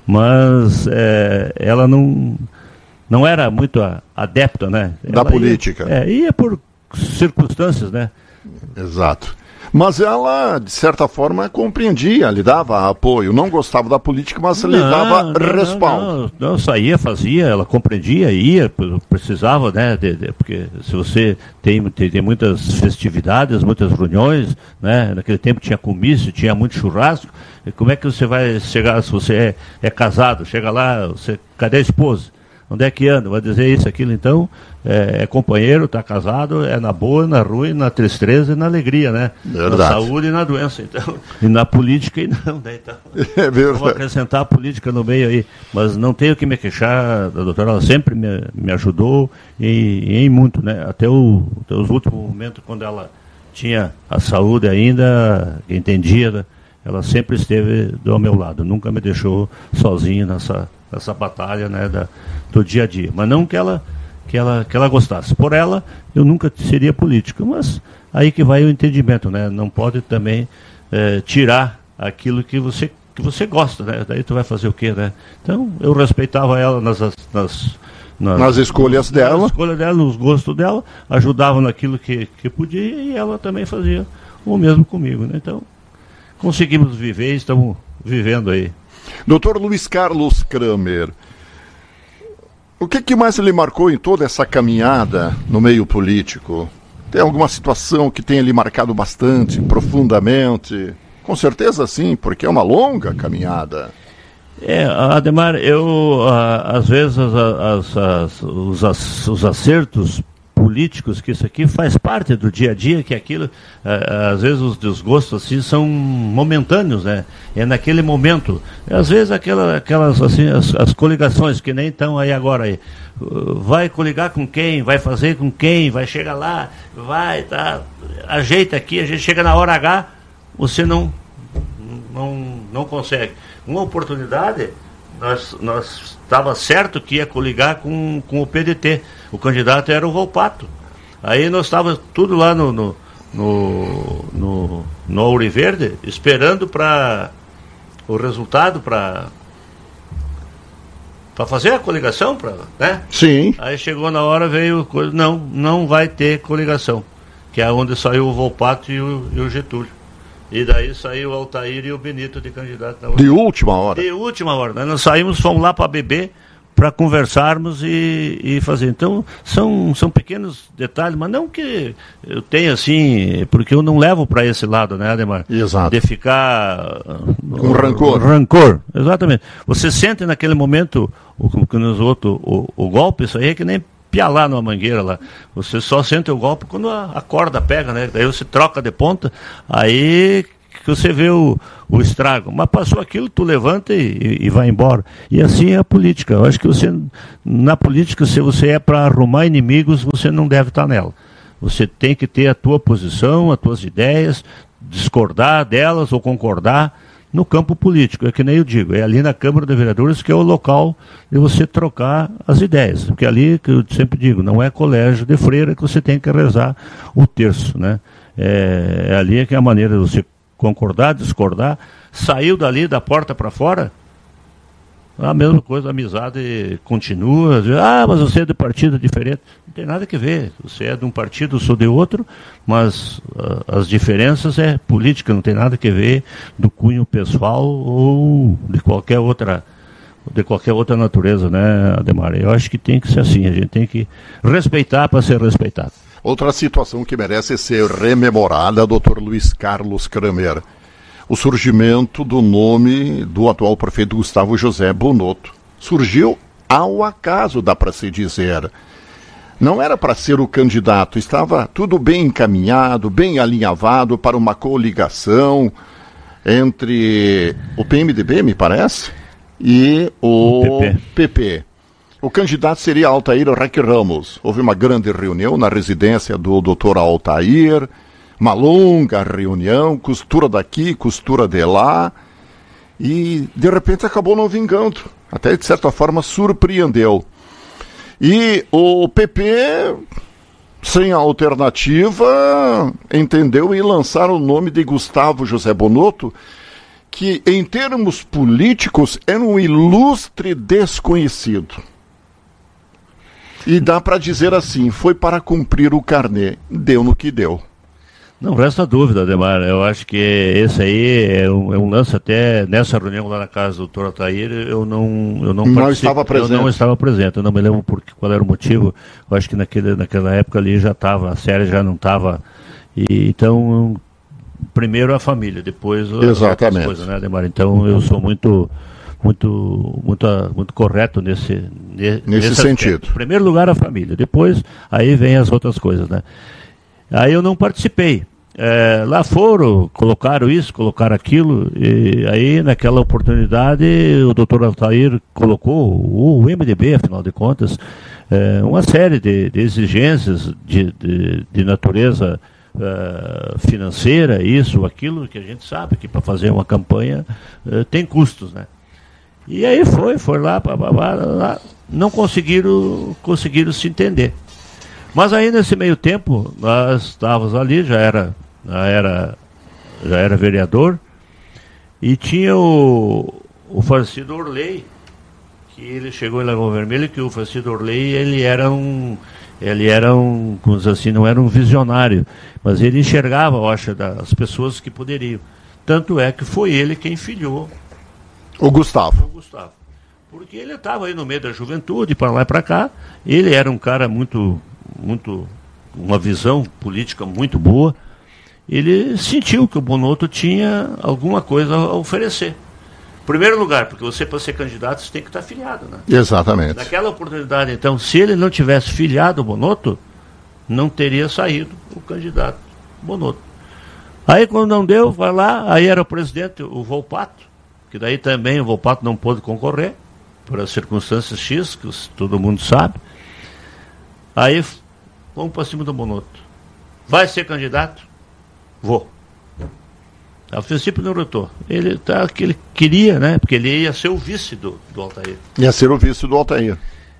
Mas é, ela não, não era muito a, adepta, né? Da ela política. Ia, é, ia por circunstâncias, né? Exato. Mas ela, de certa forma, compreendia, lhe dava apoio. Não gostava da política, mas não, lhe dava não, respaldo. Não, não, não, saía, fazia, ela compreendia, ia, precisava, né? De, de, porque se você tem, tem, tem muitas festividades, muitas reuniões, né? Naquele tempo tinha comício, tinha muito churrasco. Como é que você vai chegar, se você é, é casado, chega lá, você, cadê a esposa? Onde é que anda? Vai dizer isso, aquilo, então, é, é companheiro, está casado, é na boa, na ruim, na tristeza e na alegria, né? Verdade. Na saúde e na doença, então, e na política e não, né? Então, é verdade. Vou acrescentar a política no meio aí, mas não tenho que me queixar da doutora, ela sempre me, me ajudou e, e em muito, né? Até, o, até os últimos momentos, quando ela tinha a saúde ainda, entendia, né? Ela sempre esteve do meu lado, nunca me deixou sozinha nessa, nessa batalha, né, da, do dia a dia. Mas não que ela, que, ela, que ela gostasse. Por ela, eu nunca seria político, mas aí que vai o entendimento, né? Não pode também é, tirar aquilo que você, que você gosta, né? Daí tu vai fazer o quê, né? Então, eu respeitava ela nas... nas Nas, nas escolhas dela. Nas escolhas dela, nos gostos dela, ajudava naquilo que, que podia e ela também fazia o mesmo comigo, né? Então, conseguimos viver e estamos vivendo aí. doutor Luiz Carlos Kramer, o que, que mais lhe marcou em toda essa caminhada no meio político? Tem alguma situação que tenha lhe marcado bastante, profundamente? Com certeza sim, porque é uma longa caminhada. É, Ademar, eu, a, às vezes, as, as, os, as, os acertos políticos, que isso aqui faz parte do dia a dia, que aquilo, a, às vezes os desgostos assim são momentâneos, né? É naquele momento. Às vezes aquela, aquelas, assim, as, as coligações que nem estão aí agora aí. Vai coligar com quem? Vai fazer com quem? Vai chegar lá? Vai, tá? Ajeita aqui, a gente chega na hora H, você não, não, não consegue. Uma oportunidade, nós, nós estava certo que ia coligar com, com o P D T. O candidato era o Volpato. Aí nós estávamos tudo lá no, no, no, no, no Ouro Verde, esperando para o resultado, para para fazer a coligação, pra, né? Sim. Aí chegou na hora, veio coisa, não, não vai ter coligação, que é onde saiu o Volpato e o, e o Getúlio. E daí saiu o Altair e o Benito de candidato na De última hora. De última hora. Né? Nós saímos, fomos lá para beber, para conversarmos e, e fazer. Então, são, são pequenos detalhes, mas não que eu tenha assim, porque eu não levo para esse lado, né, Ademar? Exato. De ficar... Com rancor. Rancor, exatamente. Você sente naquele momento, o que nos outros, o, o golpe, isso aí é que nem pialar numa mangueira lá. Você só sente o golpe quando a, a corda pega, né? Daí você troca de ponta, aí que você vê o, o estrago. Mas passou aquilo, tu levanta e, e, e vai embora. E assim é a política. Eu acho que você, na política, se você é para arrumar inimigos, você não deve estar nela. Você tem que ter a tua posição, as tuas ideias, discordar delas ou concordar no campo político. É que nem eu digo, é ali na Câmara de Vereadores que é o local de você trocar as ideias. Porque ali, que eu sempre digo, não é colégio de freira que você tem que rezar o terço, né? É, é ali que é a maneira de você concordar, discordar, saiu dali da porta para fora, a mesma coisa, a amizade continua, ah, mas você é de partido diferente, não tem nada que ver, você é de um partido, eu sou de outro, mas uh, as diferenças é política, não tem nada que ver do cunho pessoal ou de qualquer outra, de qualquer outra natureza, né, Ademar? Eu acho que tem que ser assim, a gente tem que respeitar para ser respeitado. Outra situação que merece ser rememorada, doutor Luiz Carlos Kramer, o surgimento do nome do atual prefeito Gustavo José Bonotto. Surgiu ao acaso, dá para se dizer. Não era para ser o candidato, estava tudo bem encaminhado, bem alinhavado para uma coligação entre o P M D B, me parece, e o, o P P. P P. O candidato seria Altair Reque Ramos. Houve uma grande reunião na residência do doutor Altair, uma longa reunião, costura daqui, costura de lá, e de repente acabou não vingando. Até de certa forma surpreendeu. E o P P, sem alternativa, entendeu em lançar o nome de Gustavo José Bonotto, que em termos políticos era um ilustre desconhecido. E dá para dizer assim, foi para cumprir o carnê, deu no que deu. Não resta dúvida, Ademar, eu acho que esse aí é um, é um lance até nessa reunião lá na casa do doutor Altair, eu não eu não, não estava presente. Eu não estava presente, eu não me lembro por, qual era o motivo, eu acho que naquele, naquela época ali já estava, a série já não estava, e, então, primeiro a família, depois Exatamente. as coisas, né, Ademar? Então eu sou muito... Muito, muito, muito correto nesse, nesse, nesse sentido. Em primeiro lugar a família, depois aí vem as outras coisas, né? Aí eu não participei. É, lá foram, colocaram isso, colocaram aquilo, e aí naquela oportunidade o doutor Altair colocou, o M D B, afinal de contas, é, uma série de, de exigências de, de, de natureza uh, financeira, isso, aquilo, que a gente sabe que para fazer uma campanha uh, tem custos, né? E aí foi, foi lá, pá, pá, pá, lá, não conseguiram, conseguiram se entender. Mas aí nesse meio tempo, nós estávamos ali, já era, já era, já era vereador, e tinha o, o Farcido Orley, que ele chegou em Lagoa Vermelha, que o Farcido Orley, ele era um, ele era um, como diz assim, não era um visionário, mas ele enxergava, eu acho, das pessoas que poderiam. Tanto é que foi ele quem filiou o Gustavo. O Gustavo. Porque ele estava aí no meio da juventude, para lá e para cá. Ele era um cara muito, muito, uma visão política muito boa. Ele sentiu que o Bonotto tinha alguma coisa a oferecer. Em primeiro lugar, porque você, para ser candidato, você tem que estar filiado, né? Exatamente. Naquela oportunidade, então, se ele não tivesse filiado o Bonotto, não teria saído o candidato Bonotto. Aí, quando não deu, vai lá, aí era o presidente, o Volpato, que daí também o Volpato não pôde concorrer, por as circunstâncias X, que todo mundo sabe. Aí, vamos para cima do Bonotto. Vai ser candidato? Vou. A princípio não lutou. Ele, tá, que ele queria, né? Porque ele ia ser o vice do, do Altair. Ia ser o vice do Altair.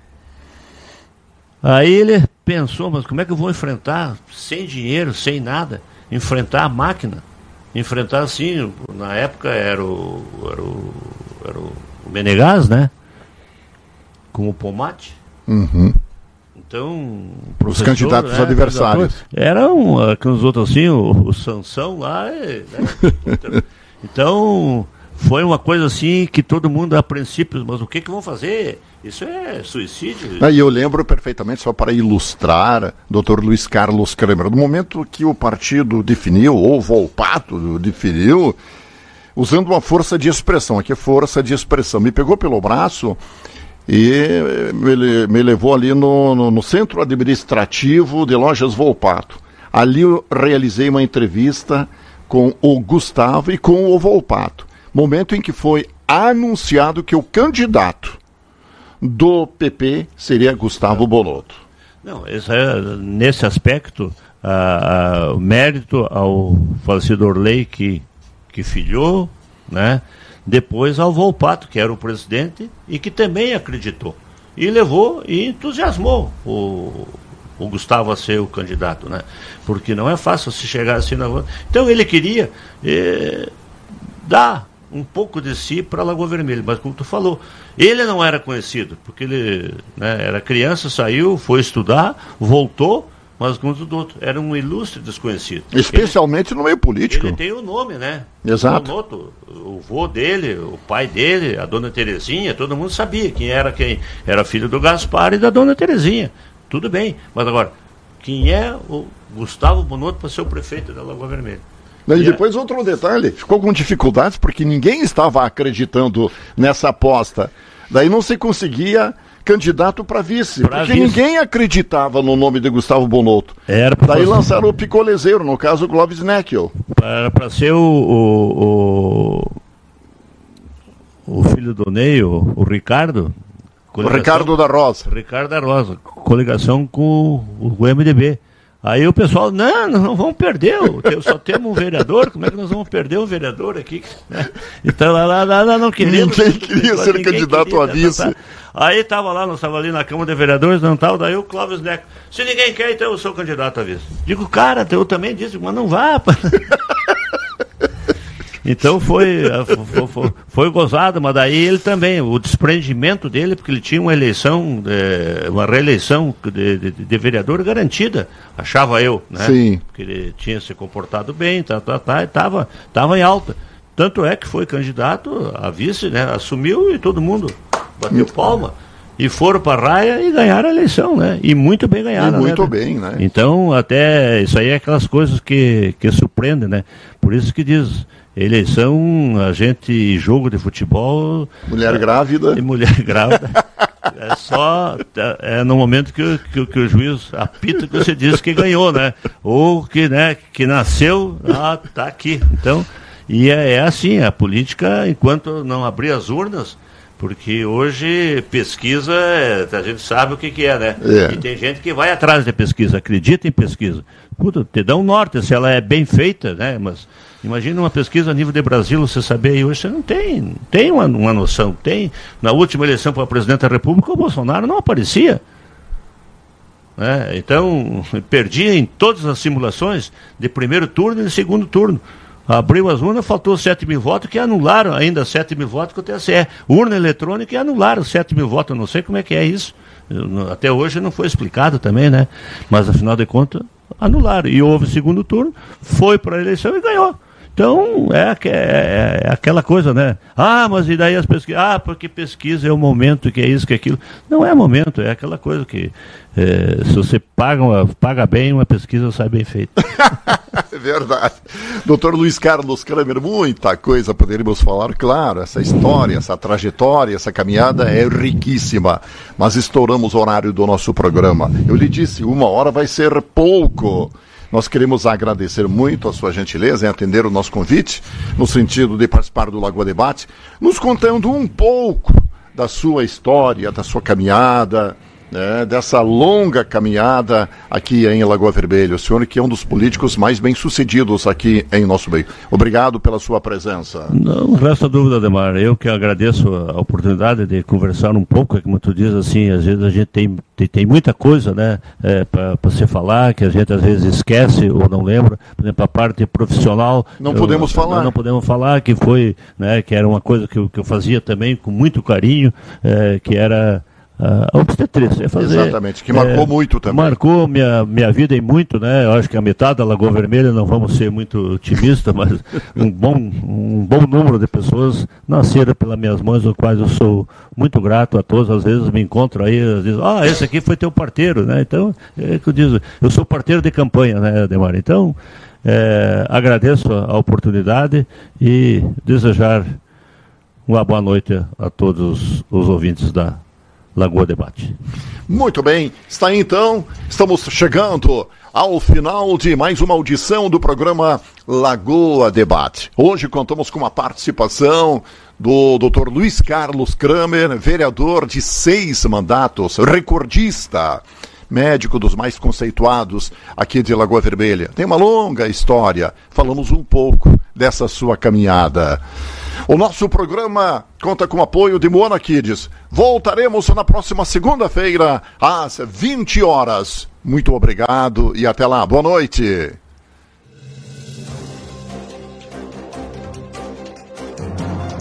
Aí ele pensou, mas como é que eu vou enfrentar, sem dinheiro, sem nada, enfrentar a máquina? Enfrentar, assim, na época era o, era o, era o Menegas, né? Com o Pomate. Uhum. Então, os candidatos né, adversários. Eram, aqueles outros assim, o, o Sansão lá. É, né? Então, foi uma coisa assim que todo mundo a princípio, mas o que que vão fazer? Isso é suicídio. Ah, e eu lembro perfeitamente, só para ilustrar, doutor Luiz Carlos Kramer, no momento que o partido definiu, ou o Volpato definiu, usando uma força de expressão, aqui é força de expressão, me pegou pelo braço e me, me levou ali no, no, no centro administrativo de Lojas Volpato. Ali eu realizei uma entrevista com o Gustavo e com o Volpato. Momento em que foi anunciado que o candidato do P P seria Gustavo Bonotto. Não, esse é, nesse aspecto, o mérito ao falecido Orley que, que filhou, né? Depois ao Volpato, que era o presidente, e que também acreditou. E levou e entusiasmou o, o Gustavo a ser o candidato, né? Porque não é fácil se chegar assim na rua. Então ele queria eh, dar um pouco de si para Lagoa Vermelha, mas como tu falou, ele não era conhecido, porque ele, né, era criança, saiu, foi estudar, voltou, mas como tudo outro, era um ilustre desconhecido. Especialmente ele, no meio político. Ele tem o nome, né? Exato. Bonotto, o vô dele, o pai dele, a dona Terezinha, todo mundo sabia quem era quem. Era filho do Gaspar e da dona Terezinha. Tudo bem, mas agora, quem é o Gustavo Bonotto para ser o prefeito da Lagoa Vermelha? E depois outro detalhe, ficou com dificuldades porque ninguém estava acreditando nessa aposta. Daí não se conseguia candidato para vice, pra porque vice. Ninguém acreditava no nome de Gustavo Bonotto. Era Daí lançaram o picolezeiro, no caso o Clóvis Neckel. Era para ser o, o, o, o filho do Ney, o, o Ricardo. O Ricardo da Rosa. Ricardo da Rosa, coligação com o, o M D B. Aí o pessoal, não, não vamos perder, só temos um vereador, como é que nós vamos perder um vereador aqui? Então lá, lá, lá, lá não queríamos. Ninguém queria ser ninguém candidato queria, a vice. Tá, tá. Aí estava lá, nós estava ali na Câmara de Vereadores, não tal, daí o Clóvis Neco, se ninguém quer, então eu sou candidato a vice. Digo, cara, eu também disse, mas não vá. Então foi, foi, foi, foi gozado, mas daí ele também, o desprendimento dele, porque ele tinha uma eleição, é, uma reeleição de, de, de vereador garantida, achava eu, né? Sim. Porque ele tinha se comportado bem, tá, tá, tá, estava tava em alta. Tanto é que foi candidato a vice, né? Assumiu e todo mundo bateu palma. E foram para a raia e ganharam a eleição, né? E muito bem ganharam, e muito né? bem, né? Então, até, isso aí é aquelas coisas que, que surpreendem, né? Por isso que diz, eleição, a gente, jogo de futebol... Mulher grávida. E mulher grávida. É só, é no momento que, que, que o juiz apita que você diz que ganhou, né? Ou que, né, que nasceu, ah, tá aqui. Então, e é, é assim, a política, enquanto não abrir as urnas... Porque hoje pesquisa, a gente sabe o que, que é, né? É. E tem gente que vai atrás de pesquisa, acredita em pesquisa. Puta, te dá um norte se ela é bem feita, né? Mas imagina uma pesquisa a nível de Brasil, você saber, e hoje você não tem, tem uma, uma noção. Tem, na última eleição para presidente da República, o Bolsonaro não aparecia. Né? Então, perdia em todas as simulações de primeiro turno e de segundo turno. Abriu as urnas, faltou sete mil votos, que anularam ainda sete mil votos com o T S E. Urna eletrônica e anularam sete mil votos. Eu não sei como é que é isso. Eu, até hoje não foi explicado também, né? Mas, afinal de contas, anularam. E houve segundo turno, foi para a eleição e ganhou. Então, é, é, é aquela coisa, né? Ah, mas e daí as pesquisas? Ah, porque pesquisa é o momento, que é isso, que é aquilo. Não é momento, é aquela coisa que é, se você paga, uma, paga bem, uma pesquisa sai bem feita. É verdade. doutor Luiz Carlos Kramer, muita coisa poderíamos falar, claro, essa história, essa trajetória, essa caminhada é riquíssima, mas estouramos o horário do nosso programa. Eu lhe disse, uma hora vai ser pouco. Nós queremos agradecer muito a sua gentileza em atender o nosso convite, no sentido de participar do Lagoa Debate, nos contando um pouco da sua história, da sua caminhada, né, dessa longa caminhada aqui em Lagoa Vermelha. O senhor que é um dos políticos mais bem-sucedidos aqui em nosso meio. Obrigado pela sua presença. Não resta dúvida, Ademar. Eu que agradeço a oportunidade de conversar um pouco, é como tu diz, assim, às vezes a gente tem, tem, tem muita coisa, né, é, para se falar, que a gente às vezes esquece ou não lembra. Por exemplo, a parte profissional... Não eu, podemos falar. Não, não podemos falar, que foi, né, que era uma coisa que eu, que eu fazia também com muito carinho, é, que era... a obstetrícia. Fazer, exatamente, que marcou é, muito também. Marcou minha, minha vida e muito, né? Eu acho que a metade da Lagoa Vermelha, não vamos ser muito otimistas, mas um bom, um bom número de pessoas nasceram pelas minhas mãos, do quais eu sou muito grato a todos. Às vezes me encontro aí, às vezes, ah, esse aqui foi teu parteiro, né? Então, é que eu digo, eu sou parteiro de campanha, né, Ademar? Então, é, agradeço a oportunidade e desejar uma boa noite a todos os ouvintes da Lagoa Debate. Muito bem, está aí então, estamos chegando ao final de mais uma audição do programa Lagoa Debate. Hoje contamos com a participação do doutor Luiz Carlos Kramer, vereador de seis mandatos, recordista, médico dos mais conceituados aqui de Lagoa Vermelha. Tem uma longa história, falamos um pouco dessa sua caminhada. O nosso programa conta com o apoio de Moana Kids. Voltaremos na próxima segunda-feira, às vinte horas. Muito obrigado e até lá. Boa noite.